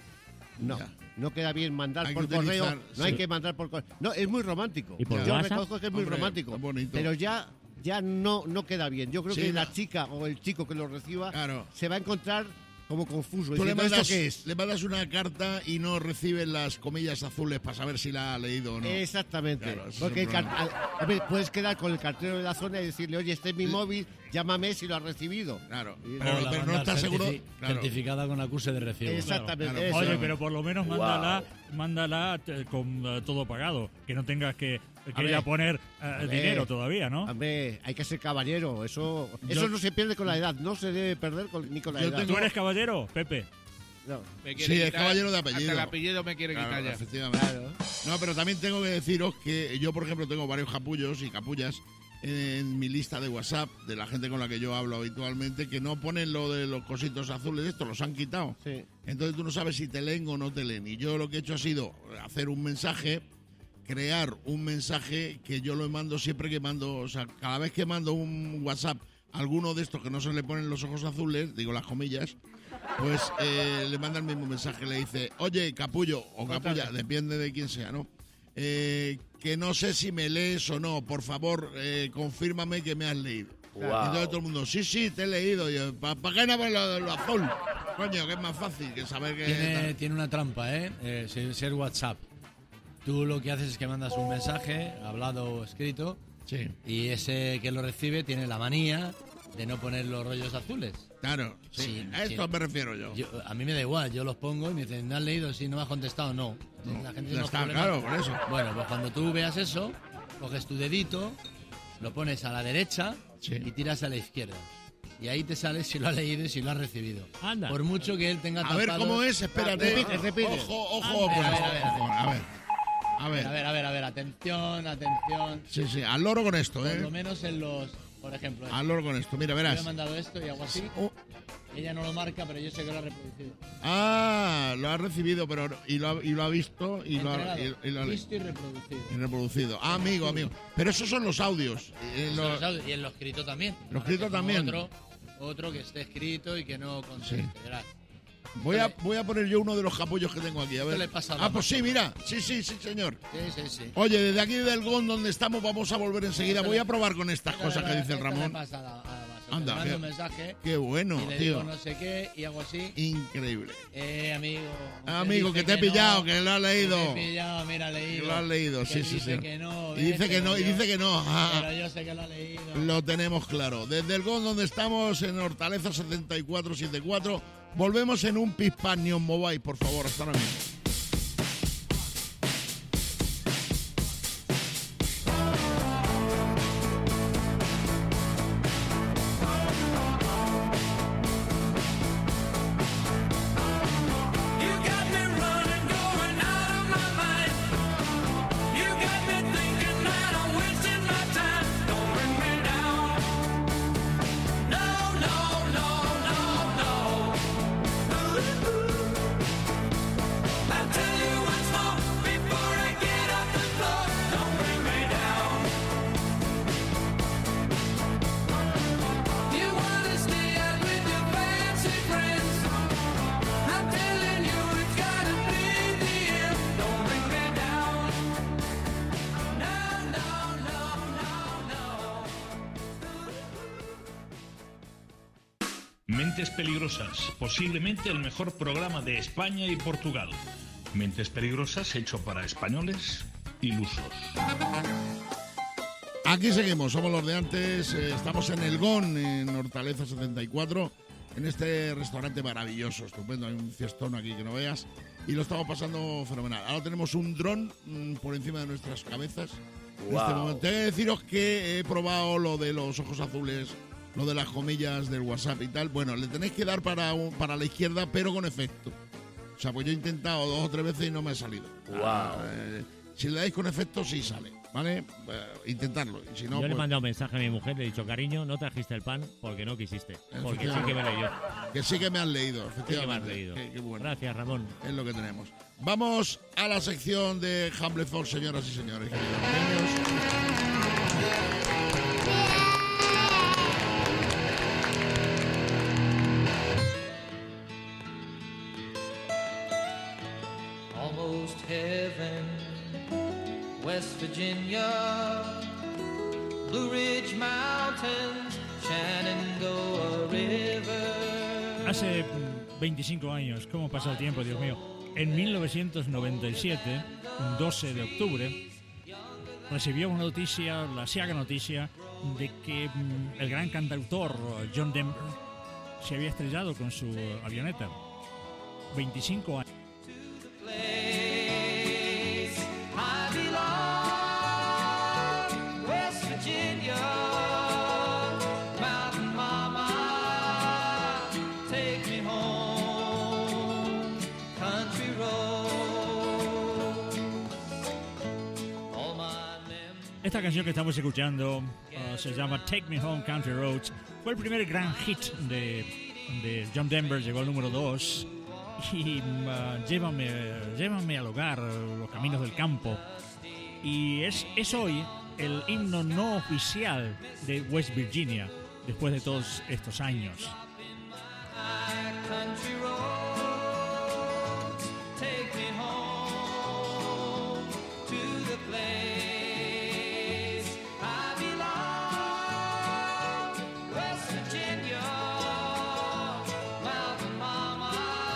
No, Ya. no queda bien mandar Hay por que correo, utilizar- no hay sí. que mandar por correo. No, es muy romántico. ¿Y por Yo WhatsApp? reconozco que es muy Hombre, romántico, es bonito. pero ya ya no no queda bien. Yo creo Sí, que no. la chica o el chico que lo reciba Claro. se va a encontrar como confuso. Tú le diciendo, mandas, ¿esto qué es? le mandas una carta y no recibes las comillas azules para saber si la ha leído o no. Exactamente. Claro, ese es Porque el el car- problema. al- hombre, puedes quedar con el cartero de la zona y decirle, oye, este es mi móvil, llámame si lo has recibido. Claro. Y- Pero, O la pero no mandar estás seguro. certifi- Claro. Certificada con acuse de recibo. Exactamente. claro. eso. Oye, pero por lo menos mándala, mándala eh, con eh, todo pagado, que no tengas que, que ver. ella poner eh, ver. dinero todavía, ¿no? Hombre, hay que ser caballero. Eso, Yo- eso no se pierde con la edad. No se debe perder con- ni con la Yo edad. tengo- ¿Tú eres caballero, Pepe? No. Me Sí, quiere es caballero de apellido. Hasta el apellido me quiere Claro, quitar ya. efectivamente. Claro. No, pero también tengo que deciros que yo, por ejemplo, tengo varios capullos y capullas en mi lista de WhatsApp de la gente con la que yo hablo habitualmente que no ponen lo de los cositos azules, esto los han quitado. Sí. Entonces tú no sabes si te leen o no te leen. Y yo lo que he hecho ha sido hacer un mensaje, crear un mensaje que yo lo mando siempre que mando, o sea, cada vez que mando un WhatsApp a alguno de estos que no se le ponen los ojos azules, digo las comillas, pues eh, le manda el mismo mensaje, le dice, oye, capullo o capulla, depende de quién sea, ¿no? Eh, que no sé si me lees o no, por favor, eh, confírmame que me has leído. Y entonces todo el mundo, sí, sí, te he leído. Y yo, ¿para qué no ves lo, lo azul? Coño, que es más fácil que saber que... Tiene, tiene una trampa, ¿eh? eh si- ser WhatsApp. Tú lo que haces es que mandas un mensaje, hablado o escrito, Sí, y ese que lo recibe tiene la manía de no poner los rollos azules. claro, sí, Sí, a esto sí. me refiero yo. Yo- a mí me da igual, yo los pongo y me dicen, ¿me has leído? Si no me has contestado, no. No, La gente ya no está, problema. claro, por eso. Bueno, pues cuando tú veas eso, coges tu dedito, lo pones a la derecha Sí. y tiras a la izquierda. Y ahí te sale si lo ha leído y si lo ha recibido. Anda. Por mucho que él tenga A ver tapado- cómo es, espérate. Repite, repite. Ojo, ojo, A con ver, esto. a ver, ojo, a ver. A A ver, ver, a ver, a ver, atención, atención. sí, sí, al loro con esto, Por lo ¿eh? menos en los, por ejemplo, Al loro con esto, mira, yo le he verás. mandado esto y hago así. Oh, Ella no lo marca, pero yo sé que lo ha reproducido. ah, lo ha recibido, pero y lo ha, y lo ha visto y lo ha, Entregado, y, y lo ha visto y reproducido. y reproducido. Ah, amigo, amigo. Pero esos son los audios. Eh, Eso los- lo sabes, y en lo escrito también. Lo escrito Como también. Otro, otro que esté escrito y que no conteste. Sí. verás. Voy a, voy a poner yo uno de los capullos que tengo aquí. A ver. le pasa a la Ah, pues sí, mira. Sí, sí, sí, señor. Sí, sí, sí. Oye, desde aquí del G O N donde estamos vamos a volver enseguida. Voy a probar con estas Esta cosas le- que dice el esta le Ramón. pasa a la- a la base. Anda, Le mando qué- un mensaje Qué bueno, y le tío. digo no sé qué y hago así. Increíble. Eh, amigo. usted Amigo, dice que te he no, pillado, que lo has leído. que te he pillado, mira, leído. Que lo has leído, Que sí, sí, dice sí. que no, Y dice ves, que pero no, y yo- dice que no. Ah, Pero yo sé que lo ha leído. lo tenemos claro. Desde el G O N donde estamos, en Hortaleza setenta y cuatro setenta y cuatro, volvemos en un Pispan Neon Mobile, por favor, hasta ahora mismo. You got me running, going out of my mind. You got me thinking that I'm wasting my time. Don't bring me down. No, no, no, no, no. Ooh, ooh. Mentes Peligrosas, posiblemente el mejor programa de España y Portugal. Mentes Peligrosas hecho para españoles ilusos. Aquí seguimos, somos los de antes, eh, estamos en El Gon, en Hortaleza setenta y cuatro, en este restaurante maravilloso, estupendo, hay un fiestón aquí que no veas, y lo estamos pasando fenomenal. Ahora tenemos un dron mmm, por encima de nuestras cabezas. Wow. En este momento. Tengo que deciros que he probado lo de los ojos azules, lo de las comillas del WhatsApp y tal. Bueno, le tenéis que dar para, un, para la izquierda, pero con efecto. O sea, pues yo he intentado dos o tres veces y no me ha salido. Wow. Eh, si le dais con efecto, sí sale, ¿vale? Eh, intentarlo. Y si no, yo le pues, he mandado un mensaje a mi mujer, le he dicho, cariño, no trajiste el pan porque no quisiste. Porque sí que me leí yo. Que sí que me has leído, Sí que me has efectivamente. leído. Qué, qué bueno. Gracias, Ramón. Es lo que tenemos. Vamos a la sección de Humble Fox, señoras y señores. Queridos niños. Almost heaven, West Virginia, Blue Ridge Mountains, Shenandoah River. Hace veinticinco años, ¿cómo pasa el tiempo, Dios mío? En mil novecientos noventa y siete, un doce de octubre, recibió una noticia, la ciaga noticia, de que mm, el gran cantautor John Denver se había estrellado con su avioneta. veinticinco años. I belong, West Virginia, Mountain Mama, take me home, country roads, all my memories. Esta canción que estamos escuchando uh, se llama Take Me Home Country Roads. Fue el primer gran hit de, de John Denver, llegó al número dos. Y uh, llévame, llévame al hogar, los caminos del campo. Y es, es hoy el himno no oficial de West Virginia, después de todos estos años. Country roads, take me home to the place I belong, West Virginia, Mountain Mama,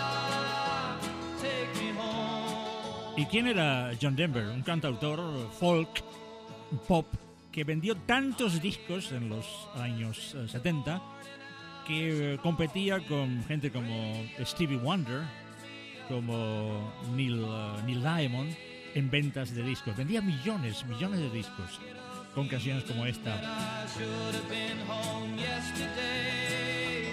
take me home. ¿Y quién era John Denver? Un cantautor folk, pop, que vendió tantos discos en los años eh, setenta que eh, competía con gente como Stevie Wonder, como Neil, uh, Neil Diamond, en ventas de discos. Vendía millones, millones de discos con canciones como esta. I should have been home yesterday,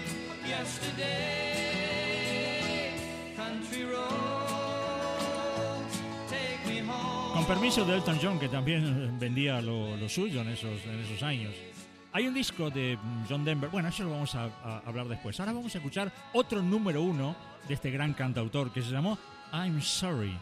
yesterday, country roads, take me home. Con permiso de Elton John, que también vendía lo, lo suyo en esos, en esos años. Hay un disco de John Denver, bueno, eso lo vamos a, a hablar después. Ahora vamos a escuchar otro número uno de este gran cantautor que se llamó I'm Sorry.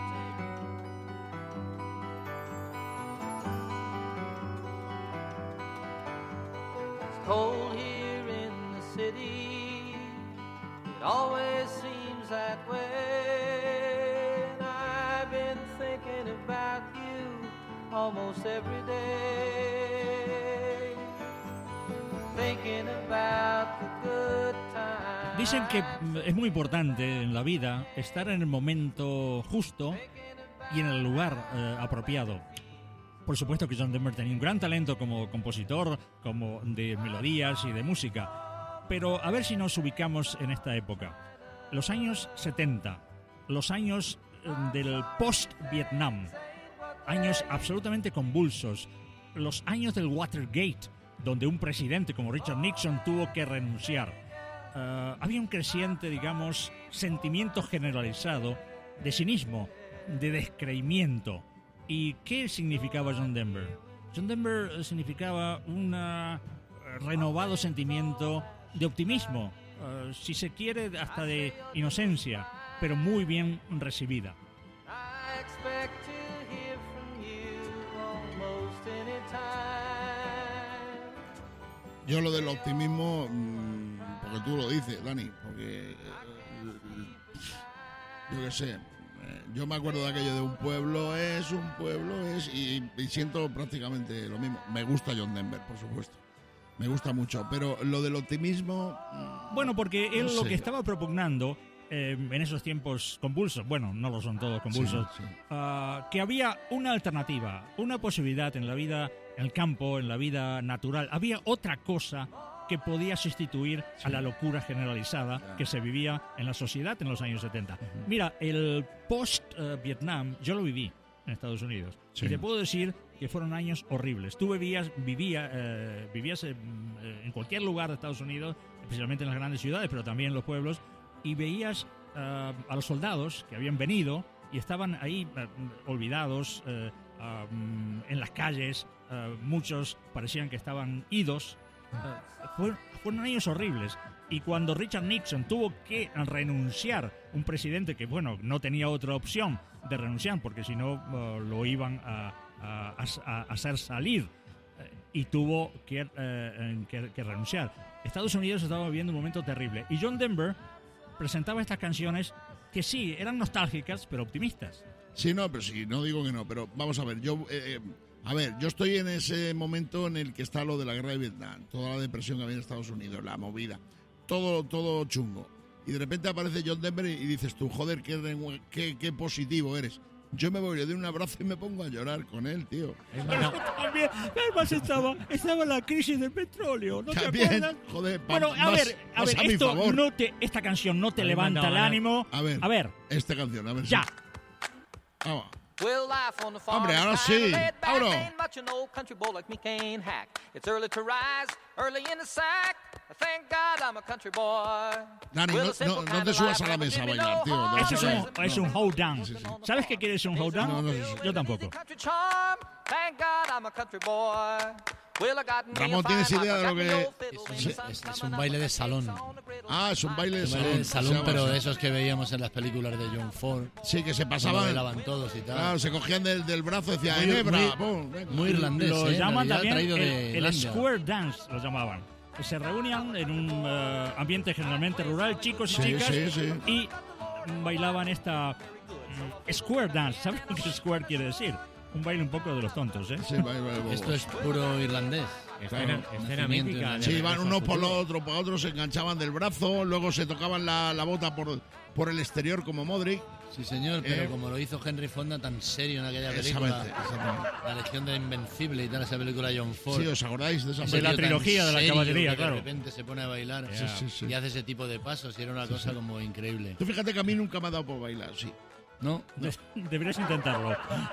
It's cold here in the city, it always seems that way. And I've been thinking about you almost every day, thinking about the good times. Dicen que es muy importante en la vida estar en el momento justo y en el lugar eh, apropiado. Por supuesto que John Denver tenía un gran talento como compositor, como de melodías y de música. Pero a ver si nos ubicamos en esta época. Los años setenta, los años eh, del post-Vietnam, años absolutamente convulsos, los años del Watergate, donde un presidente como Richard Nixon tuvo que renunciar. Uh, había un creciente, digamos, sentimiento generalizado de cinismo, de descreimiento. ¿Y qué significaba John Denver? John Denver significaba un uh, renovado sentimiento de optimismo, uh, si se quiere hasta de inocencia, pero muy bien recibida. I expect to hear from you almost any time. Yo lo del optimismo, porque tú lo dices, Dani, porque yo qué sé, yo me acuerdo de aquello de un pueblo es, un pueblo es, y, y siento prácticamente lo mismo. Me gusta John Denver, por supuesto. Me gusta mucho, pero lo del optimismo... Bueno, porque él no lo sé. que estaba propugnando eh, en esos tiempos convulsos, bueno, no lo son todos convulsos, Sí, sí. ah, que había una alternativa, una posibilidad en la vida, en el campo, en la vida natural. Había otra cosa que podía sustituir a la locura generalizada que se vivía en la sociedad en los años setenta. Mira, el post-Vietnam, yo lo viví en Estados Unidos. Sí. Y te puedo decir que fueron años horribles. Tú vivías, vivía, eh, vivías en, en cualquier lugar de Estados Unidos, especialmente en las grandes ciudades, pero también en los pueblos, y veías uh, a los soldados que habían venido y estaban ahí uh, olvidados uh, um, en las calles. Uh, muchos parecían que estaban idos. Uh, fueron, fueron años horribles. Y cuando Richard Nixon tuvo que renunciar, un presidente que, bueno, no tenía otra opción de renunciar, porque si no uh, lo iban a, a, a, a hacer salir, eh, y tuvo que, eh, que, que renunciar. Estados Unidos estaba viviendo un momento terrible. Y John Denver presentaba estas canciones que sí, eran nostálgicas, pero optimistas. Sí, no, pero sí, no digo que no, pero vamos a ver, yo... Eh, a ver, yo estoy en ese momento en el que está lo de la guerra de Vietnam, toda la depresión que había en Estados Unidos, la movida, todo, todo chungo. Y de repente aparece John Denver y dices tú, joder, qué, qué, qué positivo eres. Yo me voy, le doy un abrazo y me pongo a llorar con él, tío. Pero también, además estaba, estaba la crisis del petróleo, ¿no También, te acuerdas? joder, pa, bueno, a más, ver, a más ver, a mi esto favor. no te, esta canción no te A ver, levanta manda, el manda. ánimo. A ver, a ver, esta canción, a ver ya. si... Vamos. Well, life on the farm Hombre, ahora is sí. kinda laid back, Vámonos. ain't much an old country boy like me can't hack. It's early to rise, early in the sack. Thank God I'm a country boy. Dani, Well, no, a simple no, no kind te of subas life a la never mesa a did me bailar, no tío. harm. No, Eso es no, un, es un hold down. Sí, sí. ¿Sabes qué quiere decir un hold down? No, no, sí, sí. Yo tampoco. Country charm. Thank God I'm a country boy. Well, I got me a Ramón, fine ¿tienes idea de life, I lo got me que- old fiddle, Es, and un- the sun's es- es coming un up baile de and the salón. lights on the griddle Ah, es un baile de Un salón. baile de se salón, llama pero así. de esos que veíamos en las películas de John Ford. Sí, que se Cuando pasaban... bailaban todos y tal. Claro, se cogían del, del brazo y decían, Muy- Enebra, muy- pum, venga. muy irlandés, Lo ¿eh? En llaman realidad, también traído el, de el Irlanda. square dance, lo llamaban. Se reunían en un eh, ambiente generalmente rural, chicos y Sí, chicas, sí, sí. y mm, bailaban esta mm, square dance. ¿Sabes lo que square quiere decir? Un baile un poco de los tontos, ¿eh? Sí, baile, baile, bobo. Esto es puro irlandés. Escena, Claro, escena nacimiento mítica. irlandés. Sí, de iban Regreso unos al por Futuro. los otros, por otros se enganchaban del brazo, luego se tocaban la, la bota por, por el exterior como Modric. Sí, señor, pero Eh, como lo hizo Henry Fonda tan serio en aquella película, Exactamente, exactamente. La Legión de Invencible y tal, esa película de John Ford. Sí, ¿os acordáis de esa Ese de la tío tan trilogía de la serio caballería, que claro. De repente se pone a bailar Sí, sí, sí. y hace ese tipo de pasos y era una cosa como increíble. Tú fíjate que a mí nunca me ha dado por bailar, sí. ¿No? De- Deberías intentarlo.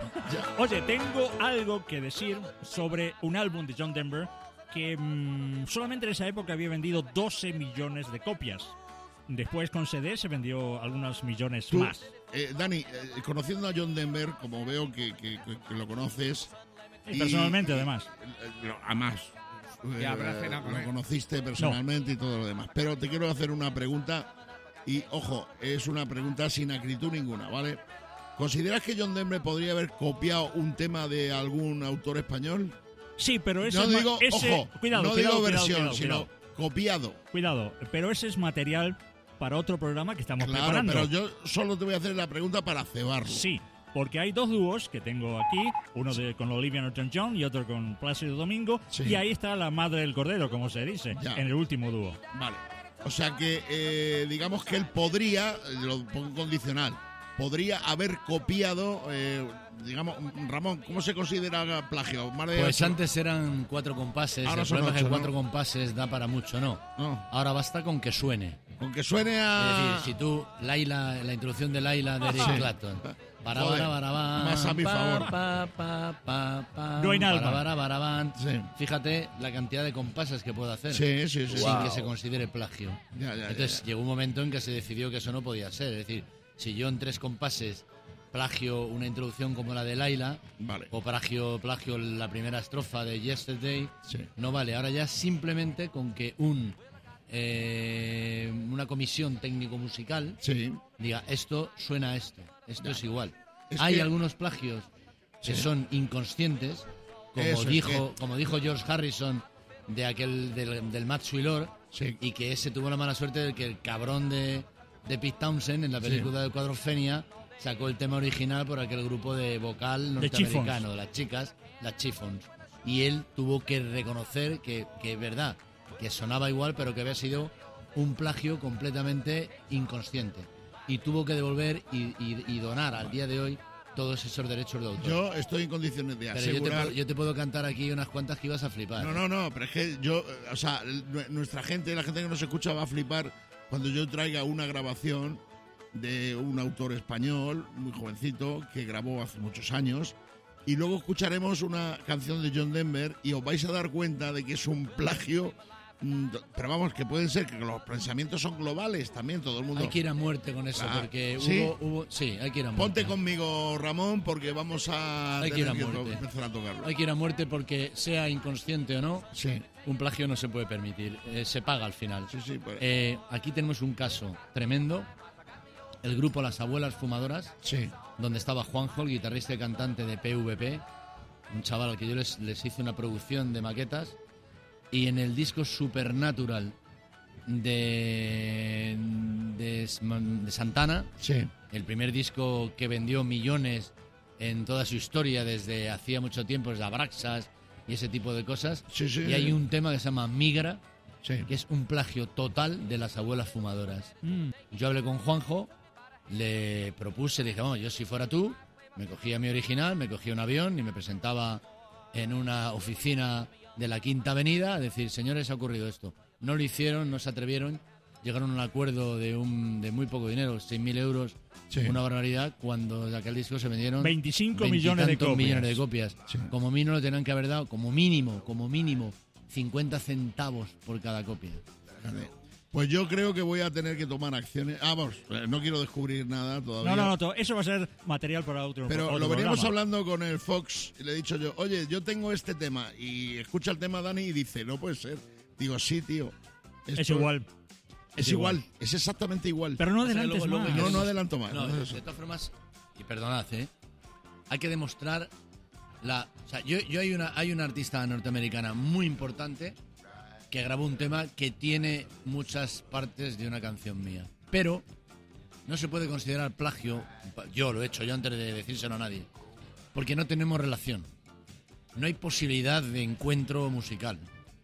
Oye, tengo algo que decir sobre un álbum de John Denver que mm, solamente en esa época había vendido doce millones de copias. Después con C D se vendió algunos millones Tú, más. eh, Dani, eh, conociendo a John Denver, como veo que, que- que- que lo conoces... Y personalmente, además. eh, lo- además, eh, Ya habrás cenado con lo él. conociste personalmente y todo lo demás. Pero te quiero hacer una pregunta, y ojo, es una pregunta sin acritud ninguna, ¿vale? ¿Consideras que John Denver podría haber copiado un tema de algún autor español? Sí, pero ese, No es ma- digo, ese- ojo, cuidado, no cuidado, digo cuidado, versión, cuidado, sino cuidado. copiado. Cuidado, pero ese es material para otro programa que estamos Claro, preparando. pero yo solo te voy a hacer la pregunta para cebarlo. Sí, porque hay dos dúos que tengo aquí, uno de, con Olivia Newton-John y otro con Plácido Domingo, Sí. y ahí está la madre del cordero, como se dice, Ya. en el último dúo. Vale. O sea que, eh, digamos que él podría, eh, lo pongo condicional, podría haber copiado, eh, digamos, Ramón, ¿cómo se considera plagio? ¿Más de Pues ocho? antes eran cuatro compases. Ahora el son problema es que ocho, ¿no? cuatro compases da para mucho, no. No, Ahora basta con que suene. con que suene Es a... decir, si tú, Laila, la introducción de Laila de Eric Sí. Clapton. Para, Joder, para, para, para, más a mi pa, favor. pa, pa, pa, pa, No hay nada. para, para, para, para. Sí. Fíjate la cantidad de compases que puede hacer. Sí, sí, sí. Sin Wow. que se considere plagio. Ya, ya, ya, Entonces ya. llegó un momento en que se decidió que eso no podía ser. Es decir, si yo en tres compases plagio una introducción como la de Laila, Vale. o plagio, plagio la primera estrofa de Yesterday, Sí. no vale. Ahora ya simplemente con que un eh, una comisión técnico-musical Sí. diga esto suena a esto, esto es igual. Es Hay que- algunos plagios que Sí. son inconscientes, como Eso es dijo, como dijo George Harrison de aquel del, del Matt Sweeler, Sí. y que ese tuvo la mala suerte de que el cabrón de, de Pete Townshend en la película de Cuadrofenia sacó el tema original por aquel grupo de vocal norteamericano, de las chicas, las Chiffons. y él tuvo que reconocer que, que es verdad, que sonaba igual, pero que había sido un plagio completamente inconsciente. Y tuvo que devolver y, y, y donar al día de hoy todos esos derechos de autor. Yo estoy en condiciones de pero asegurar... yo te, puedo, yo te puedo cantar aquí unas cuantas que ibas a flipar. No, no, no, pero es que yo, o sea, nuestra gente, la gente que nos escucha va a flipar cuando yo traiga una grabación de un autor español, muy jovencito, que grabó hace muchos años, y luego escucharemos una canción de John Denver y os vais a dar cuenta de que es un plagio. Pero vamos, que pueden ser que los pensamientos son globales también, todo el mundo. Hay que ir a muerte con eso, ah, porque ¿sí? hubo, hubo... Sí, hay que ir a muerte. Ponte conmigo, Ramón, porque vamos a hay que ir a muerte. Que empezar a tocarlo. Hay que ir a muerte porque, sea inconsciente o no, sí. un plagio no se puede permitir. Eh, se paga al final. Sí, sí, pues. eh, aquí tenemos un caso tremendo. El grupo Las Abuelas Fumadoras, sí. donde estaba Juanjo, el guitarrista y cantante de P V P, un chaval al que yo les, les hice una producción de maquetas. Y en el disco Supernatural de, de, de Santana, sí. el primer disco que vendió millones en toda su historia desde hacía mucho tiempo, desde Abraxas y ese tipo de cosas. Sí, sí, y hay un tema que se llama Migra, sí. que es un plagio total de Las Abuelas Fumadoras. Mm. Yo hablé con Juanjo, le propuse, le dije, vamos, yo si fuera tú, me cogía mi original, me cogía un avión y me presentaba en una oficina de la Quinta Avenida a decir, señores, ha ocurrido esto. No lo hicieron, no se atrevieron, llegaron a un acuerdo de un de muy poco dinero, seis mil euros, sí. una barbaridad, cuando de aquel disco se vendieron veinticinco millones de copias. millones de copias. Sí. Como mínimo lo tenían que haber dado, como mínimo, como mínimo, cincuenta centavos por cada copia. Pues yo creo que voy a tener que tomar acciones. Ah, vamos, no quiero descubrir nada todavía. No, no, no, eso va a ser material para otro Pero otro lo veníamos programa. hablando con el Fox y le he dicho yo, oye, yo tengo este tema. Y escucha el tema Dani y dice, no puede ser. Digo, sí, tío. Es igual. Es, es igual. igual, es exactamente igual. Pero no adelantes luego, más. luego No, no adelanto más. No, no de todas formas, y perdonad, ¿eh? hay que demostrar la... O sea, yo, yo hay, una, hay una artista norteamericana muy importante que grabó un tema que tiene muchas partes de una canción mía. Pero no se puede considerar plagio, yo lo he hecho yo antes de decírselo a nadie, porque no tenemos relación. No hay posibilidad de encuentro musical.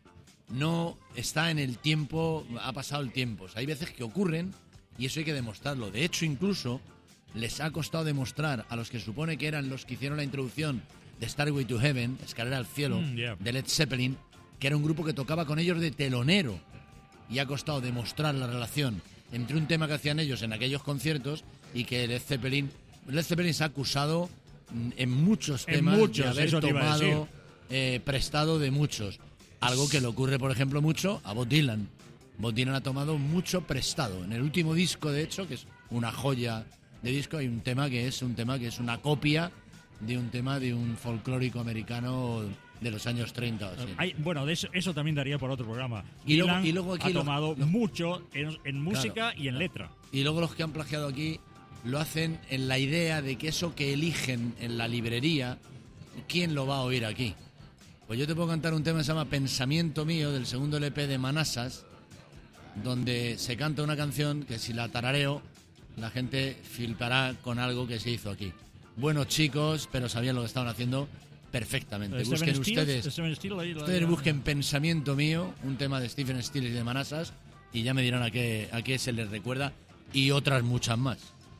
No está en el tiempo, ha pasado el tiempo. O sea, hay veces que ocurren y eso hay que demostrarlo. De hecho, incluso les ha costado demostrar a los que supone que eran los que hicieron la introducción de Starway to Heaven, Escalera al Cielo, Mm, yeah. de Led Zeppelin, que era un grupo que tocaba con ellos de telonero. Y ha costado demostrar la relación entre un tema que hacían ellos en aquellos conciertos y que Led Zeppelin... Led Zeppelin se ha acusado en muchos En temas muchos, de haber eso te iba a tomado eh, prestado de muchos. Algo que le ocurre, por ejemplo, mucho a Bob Dylan. Bob Dylan ha tomado mucho prestado. En el último disco, de hecho, que es una joya de disco, hay un tema que es un tema que es una copia de un tema de un folclórico americano de los años treinta. O así. Hay, bueno, de eso, eso también daría por otro programa. Y luego- Dylan y luego aquí ha lo- tomado lo- mucho en, en música Claro, y en claro. letra. Y luego los que han plagiado aquí lo hacen en la idea de que eso que eligen en la librería, ¿quién lo va a oír aquí? Pues yo te puedo cantar un tema que se llama Pensamiento Mío, del segundo L P de Manassas, donde se canta una canción que si la tarareo, la gente flipará con algo que se hizo aquí. Buenos chicos, pero sabían lo que estaban haciendo perfectamente. Eh, Busquen Stephen Stills, ustedes, Stephen Stills, ahí lo- ustedes busquen Pensamiento Mío, un tema de Stephen Stills y de Manassas, y ya me dirán a qué, a qué se les recuerda, y otras muchas más.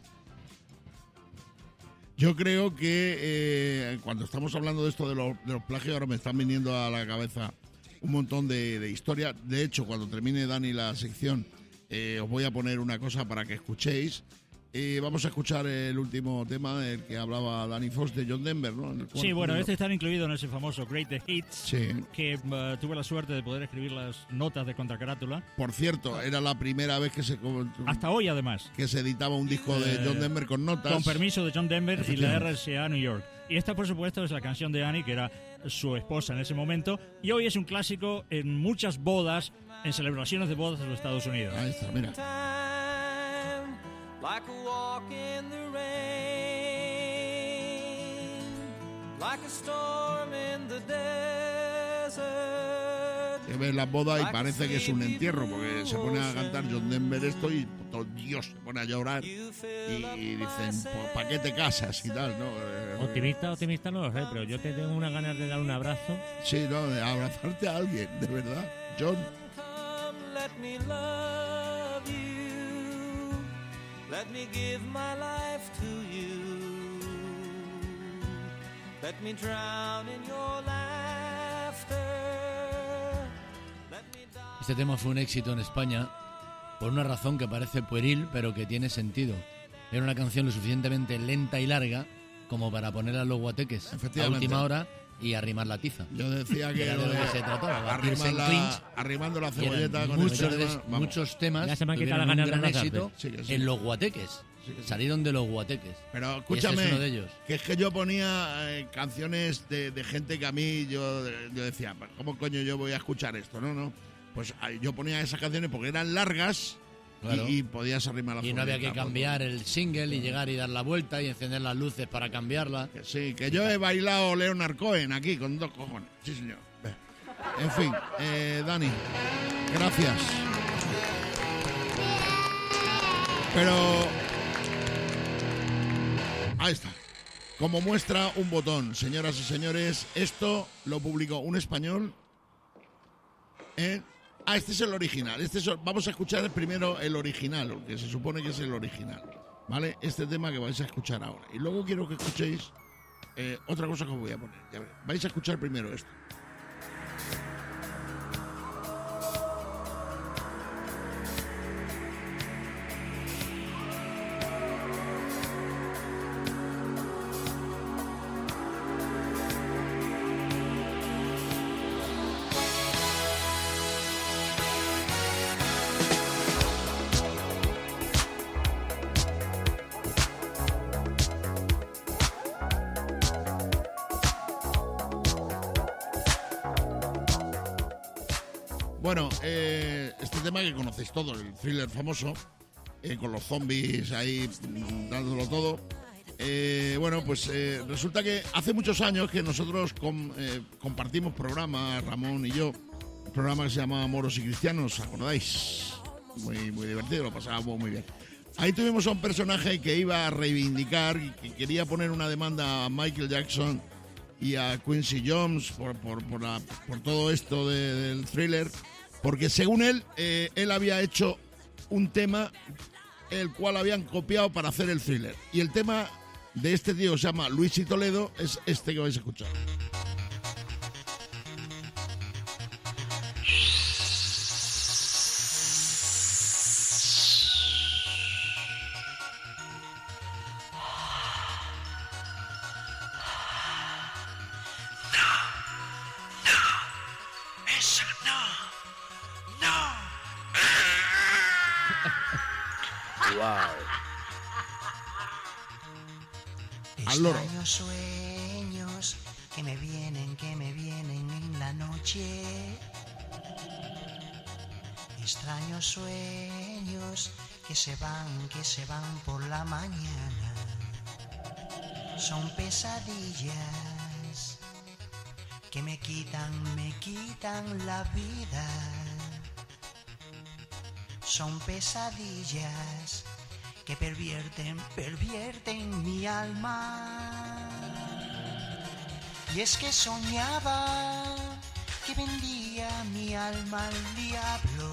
Yo creo que eh, cuando estamos hablando de esto de los, de los plagios, ahora me están viniendo a la cabeza un montón de, de historias. De hecho, cuando termine Dani la sección, eh, os voy a poner una cosa para que escuchéis. Eh, vamos a escuchar el último tema del que hablaba Danny Fox, de John Denver, ¿no? En el Sí, cuarto bueno, libro. este está incluido en ese famoso Greatest Hits, Sí. que uh, tuve la suerte de poder escribir las notas de contracarátula. Por cierto, era la primera vez que se Hasta hoy, además. que se editaba un disco de Eh, John Denver con notas. Con permiso de John Denver y la Efectivamente. R C A New York. Y esta, por supuesto, es la canción de Annie, que era su esposa en ese momento. Y hoy es un clásico en muchas bodas, en celebraciones de bodas en los Estados Unidos. Ahí está, mira. Time, like a walk in the rain, like a storm in the desert. Que ves las bodas y parece que es un entierro, porque se pone a cantar John Denver esto y todo Dios se pone a llorar y, y dicen, ¿para qué te casas? Y tal, ¿no? Eh, Optimista, optimista no lo sé, pero yo te tengo unas ganas de dar un abrazo. Sí, no, de abrazarte a alguien, de verdad. John. Let me love you. Let me give my life to you. Let me drown in your laughter. Let me die. Este tema fue un éxito en España por una razón que parece pueril, pero que tiene sentido. Era una canción lo suficientemente lenta y larga como para ponerla a los guateques a última hora y arrimar la tiza. Yo decía que era de lo que se trataba, batirse en la, clinch. arrimando la cebolleta con muchos, el de, tema, muchos temas ya se me han tuvieron quitado un las gran ganas de éxito sí que sí. en los guateques. Sí que sí. Salieron de los guateques. Pero escúchame, y ese es uno de ellos. que es que yo ponía eh, canciones de, de gente que a mí yo, yo decía, ¿cómo coño yo voy a escuchar esto? No, no. Pues yo ponía esas canciones porque eran largas. Claro. Y, y podías arrimar la Y no había que cambiar el single y llegar y dar la vuelta y encender las luces para cambiarla. Que sí, que yo he bailado Leonard Cohen aquí con dos cojones. Sí, señor. En fin, eh, Dani, gracias. Pero ahí está. Como muestra un botón, señoras y señores, esto lo publicó un español en... Ah, este es el original. Este es, vamos a escuchar primero el original, que se supone que es el original, ¿vale? Este tema que vais a escuchar ahora. Y luego quiero que escuchéis eh, otra cosa que os voy a poner. Ya veréis. Vais a escuchar primero esto. Bueno, eh, este tema que conocéis todos, el thriller famoso, eh, con los zombies ahí mm, dándolo todo. Eh, bueno, pues eh, resulta que hace muchos años que nosotros com, eh, compartimos programa, Ramón y yo, un programa que se llama Moros y Cristianos, ¿os acordáis? Muy, muy divertido, lo pasábamos muy bien. Ahí tuvimos a un personaje que iba a reivindicar y que quería poner una demanda a Michael Jackson y a Quincy Jones por, por, por, la, por todo esto de, del thriller, porque según él, eh, él había hecho un tema el cual habían copiado para hacer el thriller. Y el tema de este tío se llama Luis y Toledo, es este que vais a escuchar. Extraños sueños que me vienen, que me vienen en la noche. Extraños sueños que se van, que se van por la mañana. Son pesadillas que me quitan, me quitan la vida. Son pesadillas que pervierten, pervierten mi alma. Y es que soñaba que vendía mi alma al diablo.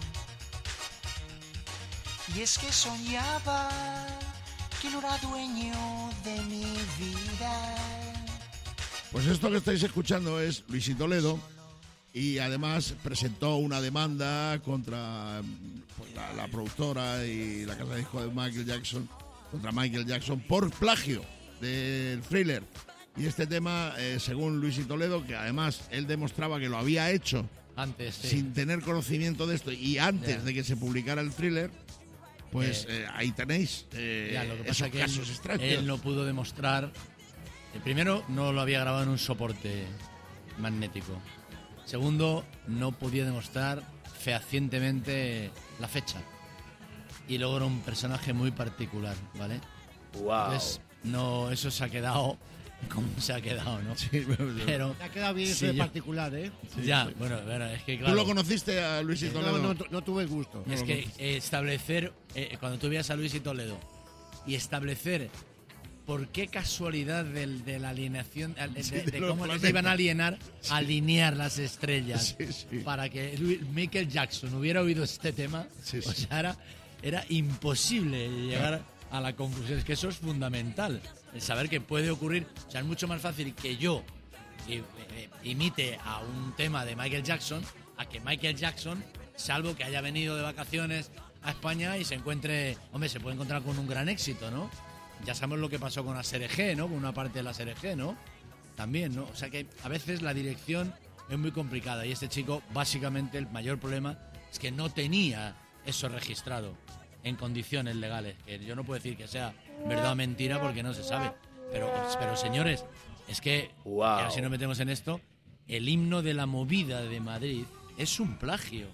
Y es que soñaba que no era dueño de mi vida. Pues esto que estáis escuchando es Luis y Toledo, y además presentó una demanda contra pues, la, la productora y la casa de discos de Michael Jackson, contra Michael Jackson por plagio del thriller. Y este tema, eh, según Luis y Toledo, que además él demostraba que lo había hecho antes, sí. sin tener conocimiento de esto y antes yeah. de que se publicara el thriller, pues eh, eh, ahí tenéis eh, ya, lo que pasa esos que casos él, extraños. Él no pudo demostrar. El primero, no lo había grabado en un soporte magnético. Segundo, no podía demostrar fehacientemente la fecha. Y luego era un personaje muy particular, ¿vale? Wow. Entonces, no, eso se ha quedado cómo se ha quedado, ¿no? Sí, pero, pero Te ha quedado bien sí, eso de yo- particular, ¿eh? sí, ya, sí. bueno, bueno, es que claro. ¿Tú lo conociste a Luis y No, Toledo? no, no tuve el gusto. Es que eh, establecer, eh, cuando tú veas a Luis y Toledo, y establecer por qué casualidad del- de, la alineación, de, de- Sí, de de los cómo les planetas. iban a alienar, alinear las estrellas Sí, sí. para que Lu- Michael Jackson hubiera oído este tema, Sí, o sí. sea, era, era imposible llegar a la conclusión. Es que eso es fundamental, el saber que puede ocurrir. O sea, es mucho más fácil que yo eh, eh, imite a un tema de Michael Jackson a que Michael Jackson, salvo que haya venido de vacaciones a España y se encuentre, hombre, se puede encontrar con un gran éxito, ¿no? Ya sabemos lo que pasó con la S R G, ¿no? Con una parte de la S R G, ¿no? También, ¿no? O sea que a veces la dirección es muy complicada y este chico, básicamente, el mayor problema es que no tenía eso registrado en condiciones legales. Que yo no puedo decir que sea verdad o mentira porque no se sabe. Pero, pero señores, es que, Wow. y ahora si nos metemos en esto, el himno de la movida de Madrid es un plagio.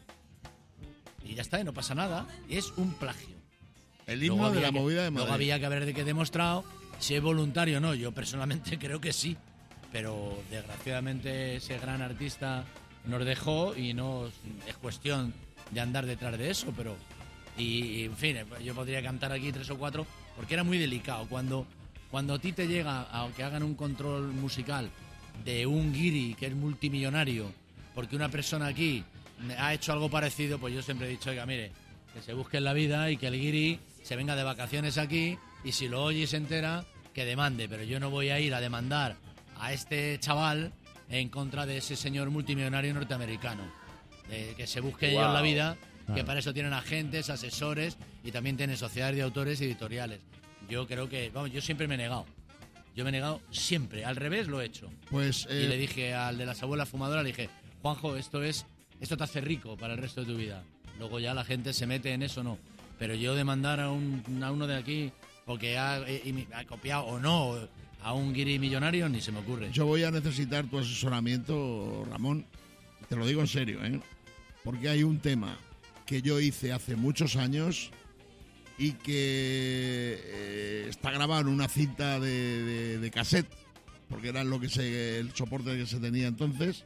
Y ya está, y no pasa nada. Es un plagio. El himno Luego de había la que- movida de Madrid. Luego había que haber de que demostrado si es voluntario o no. Yo personalmente creo que sí. Pero desgraciadamente ese gran artista nos dejó y no es cuestión de andar detrás de eso. Pero, y, y, en fin, yo podría cantar aquí tres o cuatro porque era muy delicado. Cuando, cuando a ti te llega a que hagan un control musical de un guiri que es multimillonario porque una persona aquí ha hecho algo parecido, pues yo siempre he dicho, oiga, mire, que se busque en la vida y que el guiri se venga de vacaciones aquí y si lo oye y se entera, que demande. Pero yo no voy a ir a demandar a este chaval en contra de ese señor multimillonario norteamericano. Eh, que se busque ellos Wow. la vida, que Claro. para eso tienen agentes, asesores y también tienen sociedades de autores y editoriales. Yo creo que, vamos, yo siempre me he negado. Yo me he negado siempre, al revés lo he hecho. Pues Y eh, le dije al de las abuelas fumadoras, le dije, Juanjo, esto es, esto te hace rico para el resto de tu vida. Luego ya la gente se mete en eso, no. Pero yo demandar a, un, a uno de aquí porque ha, eh, imi- ha copiado o no a un guiri millonario, ni se me ocurre. yo voy a necesitar tu asesoramiento, Ramón. Te lo digo en serio, ¿eh? Porque hay un tema que yo hice hace muchos años y que eh, está grabado en una cinta de, de, de cassette, porque era lo que se, el soporte que se tenía entonces.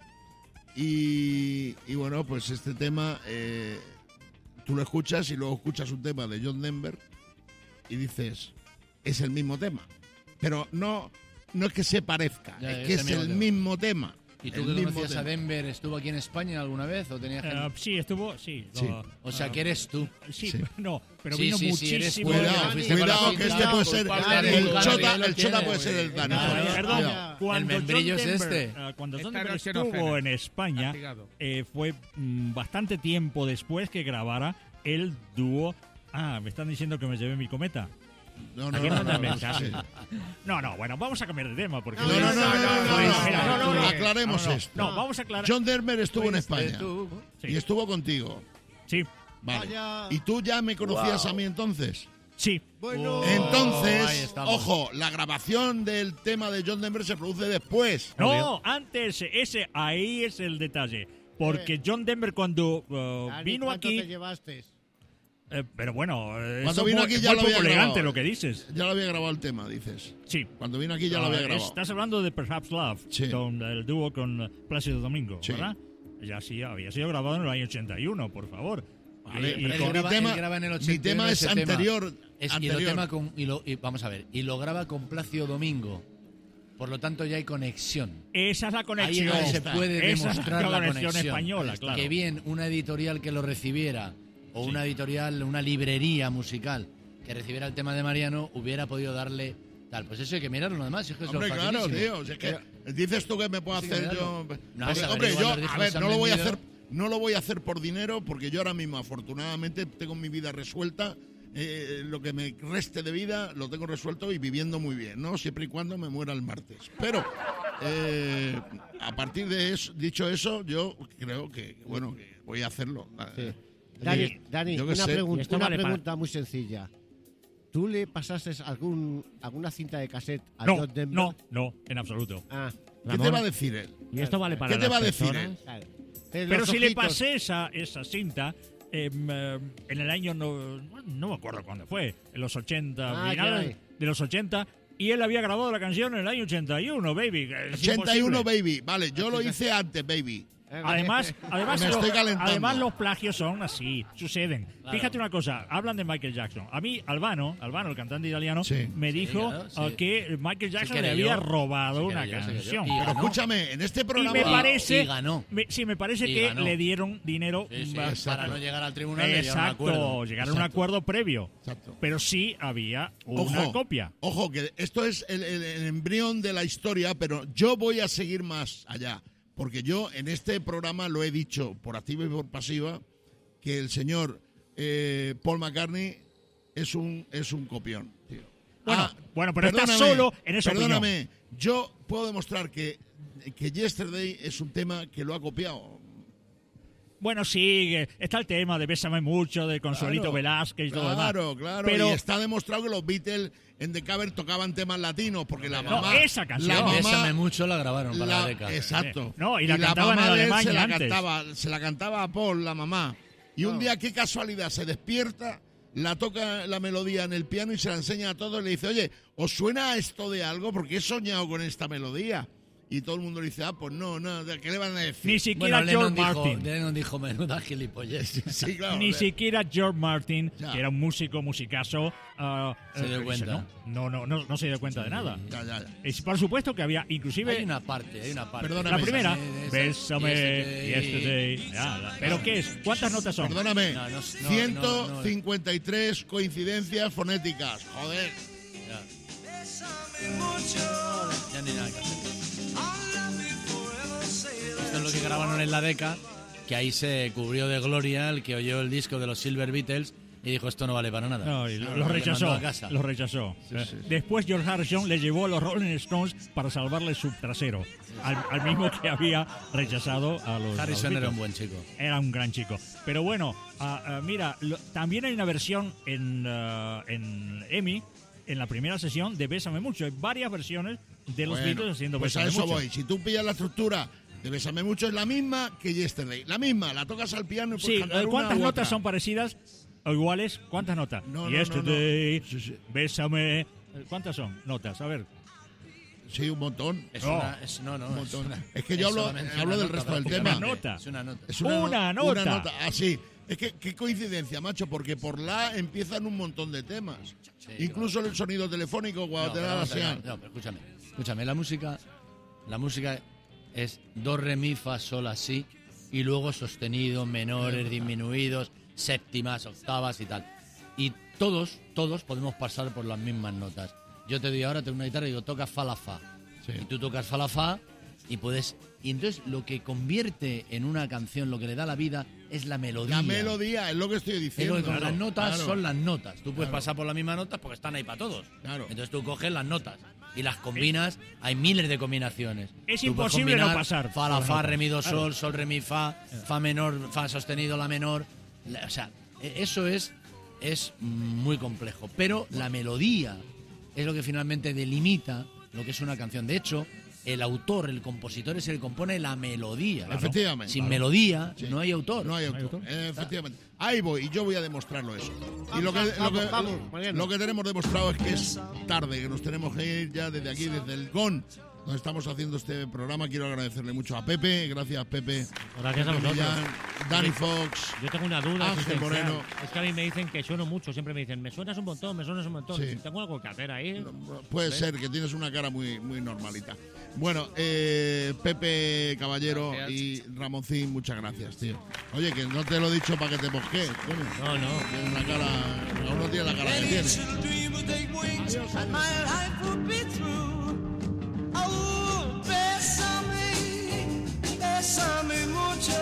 Y, y bueno, pues este tema, eh, tú lo escuchas y luego escuchas un tema de John Denver y dices, es el mismo tema. Pero no, no es que se parezca, Ya, es es que el es mismo el tema. mismo tema. ¿Y tú el que mismo conocías a tema. Denver, estuvo aquí en España alguna vez o tenía gente? Eh, sí, estuvo, sí. Sí. lo- O sea, ah, que eres tú. Sí, Sí. no, pero Sí, vino sí, sí, eres muchísimo. bueno. Cuidado, fuiste con la cuidado, que cinta, este puede ser culpable el, de el culpable, chota, que lo el chota tiene, puede ser el güey. Dani. No, Claro, perdón, cuidado. cuando El membrillo John es Denver, este. eh, cuando John Esta Denver noche no estuvo cena. en España, Castigado. eh, fue mm, bastante tiempo después que grabara el dúo. Ah, me están diciendo que me llevé mi cometa. No, no, Aquí no, mandan no, no, mensajes. sí. No, no, bueno, vamos a cambiar de tema porque No, no, no, no, no, no, Mira, no, no, no, aclaremos no, no, esto. No, vamos a aclarar. John Denver estuvo en Fuiste España tú. Sí. y estuvo contigo. Sí, Vale. Vaya. ¿Y tú ya me conocías Wow. a mí entonces? sí. Bueno, ahí Entonces, estamos. ojo, la grabación del tema de John Denver se produce después. No, antes, ese, ahí es el detalle. Porque John Denver cuando uh, Dani, vino ¿cuánto aquí... te llevaste? eh, pero bueno, eh, Cuando eso vino fue- aquí ya fue lo había poco elegante grabado. lo que dices. Ya lo había grabado el tema, dices. Sí. Cuando vino aquí ya lo Ah, había grabado. Estás hablando de Perhaps Love, Sí. con el dúo con eh, Plácido Domingo, Sí. ¿verdad? Ya sí, había sido grabado en el año ochenta y uno, por favor. Vale, Y- y pero Él con- mi graba- tema- él graba en el mi ochenta y uno tema es ese tema. anterior. Es, y, anterior. lo tema con, y, lo, y vamos a ver, y lo graba con Plácido Domingo. Por lo tanto, ya hay conexión. esa es la Ahí conexión. es donde se está. puede Esa es demostrar la la conexión conexión. española, claro. Que bien una editorial que lo recibiera, o una editorial, una librería musical que recibiera el tema de Mariano, hubiera podido darle tal. Pues eso hay que mirarlo, nada más. Es que eso Hombre, es claro, facilísimo. tío. Si es que dices tú que me puedo Sí, que hacer mirarlo. yo. No, Porque, se hombre, averigua, yo, los discos a ver, se han no lo voy a vendido. hacer, no lo voy a hacer por dinero, porque yo ahora mismo, afortunadamente, tengo mi vida resuelta. Eh, lo que me reste de vida lo tengo resuelto y viviendo muy bien, ¿no? Siempre y cuando me muera el martes. Pero eh, a partir de eso, dicho eso, yo creo que, bueno, que voy a hacerlo. Eh, Dani, Dani yo qué una, sé. pregun- Y esto una vale para- pregunta muy sencilla. ¿Tú le pasaste algún, alguna cinta de cassette a No, John Denver? no, no, en absoluto. Ah, ¿Qué Ramón, te va a decir él? Y esto vale para ¿Qué te las va a decir personas. él? claro. Pero, Pero los si le ojitos- pasé esa, esa cinta em, eh, en el año, no, no me acuerdo cuándo fue, en los ochenta, Ah, finales caray. de los ochenta, Y él había grabado la canción en el año ochenta y uno, baby. Es ochenta y uno, imposible. baby. Vale, yo lo hice antes, baby. Además, además, Me los, estoy calentando. además los plagios son así, suceden. Claro. Fíjate una cosa, hablan de Michael Jackson. A mí, Albano, Albano, el cantante italiano, Sí. me dijo claro, sí. uh, que Michael Jackson que le creyó. había robado Sí, una creyó, sí, creyó. canción. Y Pero ganó. escúchame, en este Y programa... me parece, y ganó. me- sí, me parece Y que ganó. le dieron dinero Sí, sí, ba- para no llegar al tribunal le dieron un Exacto, acuerdo. llegar a un Exacto. acuerdo previo. Exacto. Pero sí había una Ojo, copia. Ojo, que esto es el, el- el embrión de la historia, pero yo voy a seguir más allá. Porque yo en este programa lo he dicho por activa y por pasiva, que el señor eh, Paul McCartney es un, es un copión, tío. Bueno, Ah, bueno, pero está perdóname, solo en esa opinión. Perdóname, yo puedo demostrar que, que Yesterday es un tema que lo ha copiado. Bueno, sí, eh, está el tema de Bésame Mucho, de Consuelito Claro, Velázquez y todo lo demás. Claro, claro. Pero y está demostrado que los Beatles en The Cover tocaban temas latinos, porque la No, mamá... esa canción. La mamá, Bésame mucho la grabaron para la, la- década. exacto. No, y la la cantaban mamá en de él alemán se la antes. cantaba, se la cantaba a Paul, la mamá. Y un día, qué casualidad, se despierta, la toca la melodía en el piano y se la enseña a todos y le dice, oye, ¿os suena esto de algo? Porque he soñado con esta melodía. Y todo el mundo le dice, ah, pues no, no, ¿qué le van a decir? Ni siquiera Bueno, George Lennon dijo, Martin. Lennon dijo, menuda gilipollez. Sí, claro. Ni le- siquiera George Martin, Ya. que era un músico, musicazo, ah, Se dio eh, cuenta. No, no, no, no se dio cuenta de nada. Ya, ya, ya. Es, por supuesto que había, inclusive, Hay una parte, hay una parte. Perdóname. la primera, Sí, sí, sí. Bésame, Yesterday. Yesterday. Ya, la- ¿Pero qué es? ¿Cuántas notas son? Perdóname, No, no, no, ciento cincuenta y tres coincidencias fonéticas. Joder. Ya. Ya ni nada que hacer. Esto es lo que grabaron en la década, que ahí se cubrió de gloria el que oyó el disco de los Silver Beatles y dijo, esto no vale para nada. No, y lo, Claro, lo le rechazó. mandó a casa. Lo rechazó. Eh, Después George Harrison le llevó a los Rolling Stones para salvarle su trasero. Al, al mismo que había rechazado a los. Harrison a los era un Beatles. buen chico. Era un gran chico. Pero bueno, ah, ah, mira, lo- también hay una versión en, ah, en EMI, en la primera sesión de Bésame Mucho. Hay varias versiones de los Bueno, Beatles haciendo pues a Bésame eso Mucho. voy. Si tú pillas la estructura de Bésame Mucho, es la misma que Yesterday. La misma, la tocas al piano y puedes Sí, cantar eh, ¿cuántas una u notas otra. son parecidas o iguales? ¿Cuántas notas? No, no, no, Yesterday, no. Sí, sí. Bésame. Eh, ¿Cuántas son notas? A ver. Sí, un montón. Es No. una, es, no, no, Un es, montón. una- Es que yo hablo- solamente hablo una del nota, resto del prácticamente. tema. Una nota. Es una nota. Es Una nota. Una nota. Así. Es que qué coincidencia, macho, porque por la empiezan un montón de temas. Sí, Incluso el sonido telefónico cuando No, te pero da la vamos a ver, señal. no, pero escúchame. Escúchame, la música, la música es do, re, mi, fa, sol, así, y luego sostenido, menores, disminuidos, séptimas, octavas y tal. Y todos, todos podemos pasar por las mismas notas. Yo te doy ahora, tengo una guitarra y digo, toca fa, la, fa. Sí. Y tú tocas fa, la, fa, y puedes... Y entonces lo que convierte en una canción, lo que le da la vida, es la melodía. La melodía, es lo que estoy Es diciendo. lo que con Claro, las notas claro. son las notas. Tú puedes Claro. pasar por las mismas notas porque están ahí para todos. Claro. Entonces tú coges las notas y las combinas. Hay miles de combinaciones. Es Tú puedes imposible no combinar pasar Fa, la, por las fa, notas. re, mi, do, Claro. sol, sol, re, mi, fa, fa menor, fa sostenido, la menor. La- O sea, e- eso es, es muy complejo. Pero la melodía es lo que finalmente delimita lo que es una canción. De hecho, el autor, el compositor es el que compone la melodía. Efectivamente. Sin Claro. melodía Sí. no hay autor. No hay autor. Eh, efectivamente. Ahí voy y yo voy a demostrarlo eso. Y lo que, lo, vamos, que, vamos, Mariano. lo que tenemos demostrado es que es tarde, que nos tenemos que ir ya desde aquí, desde el G O N, donde estamos haciendo este programa. Quiero agradecerle mucho a Pepe. Gracias, Pepe. Gracias a Pepe vosotros. Millán, Dani Fox. Yo tengo una duda Ángel existencial. Moreno. Es que a mí me dicen que sueno mucho, siempre me dicen, me suenas un montón, me suenas un montón. Sí. Tengo algo que hacer ahí. Puede ser que tienes una cara muy, muy normalita. Bueno, eh, Pepe Caballero Gracias. y Ramoncín, muchas gracias, tío. Oye, que no te lo he dicho para que te mosques. coño. No, no. Tienes una cara. Cada uno tiene la cara que tiene. And my life would be through. Oh, bésame, bésame mucho.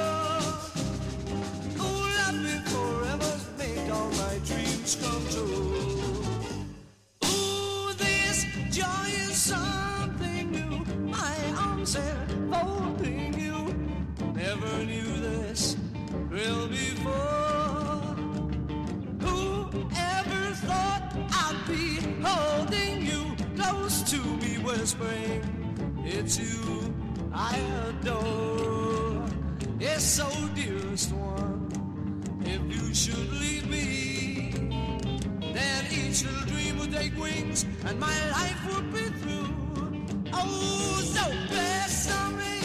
Oh, love me forever, make all my dreams come true. Oh, this joy is something new. My arms are folding you. Never knew this thrill before. Whoever thought I'd be holding you close to me, whispering, it's you I adore. Yes, so dearest one, if you should leave me, then each each little dream would take wings and my life would be through. Oh, so bless me.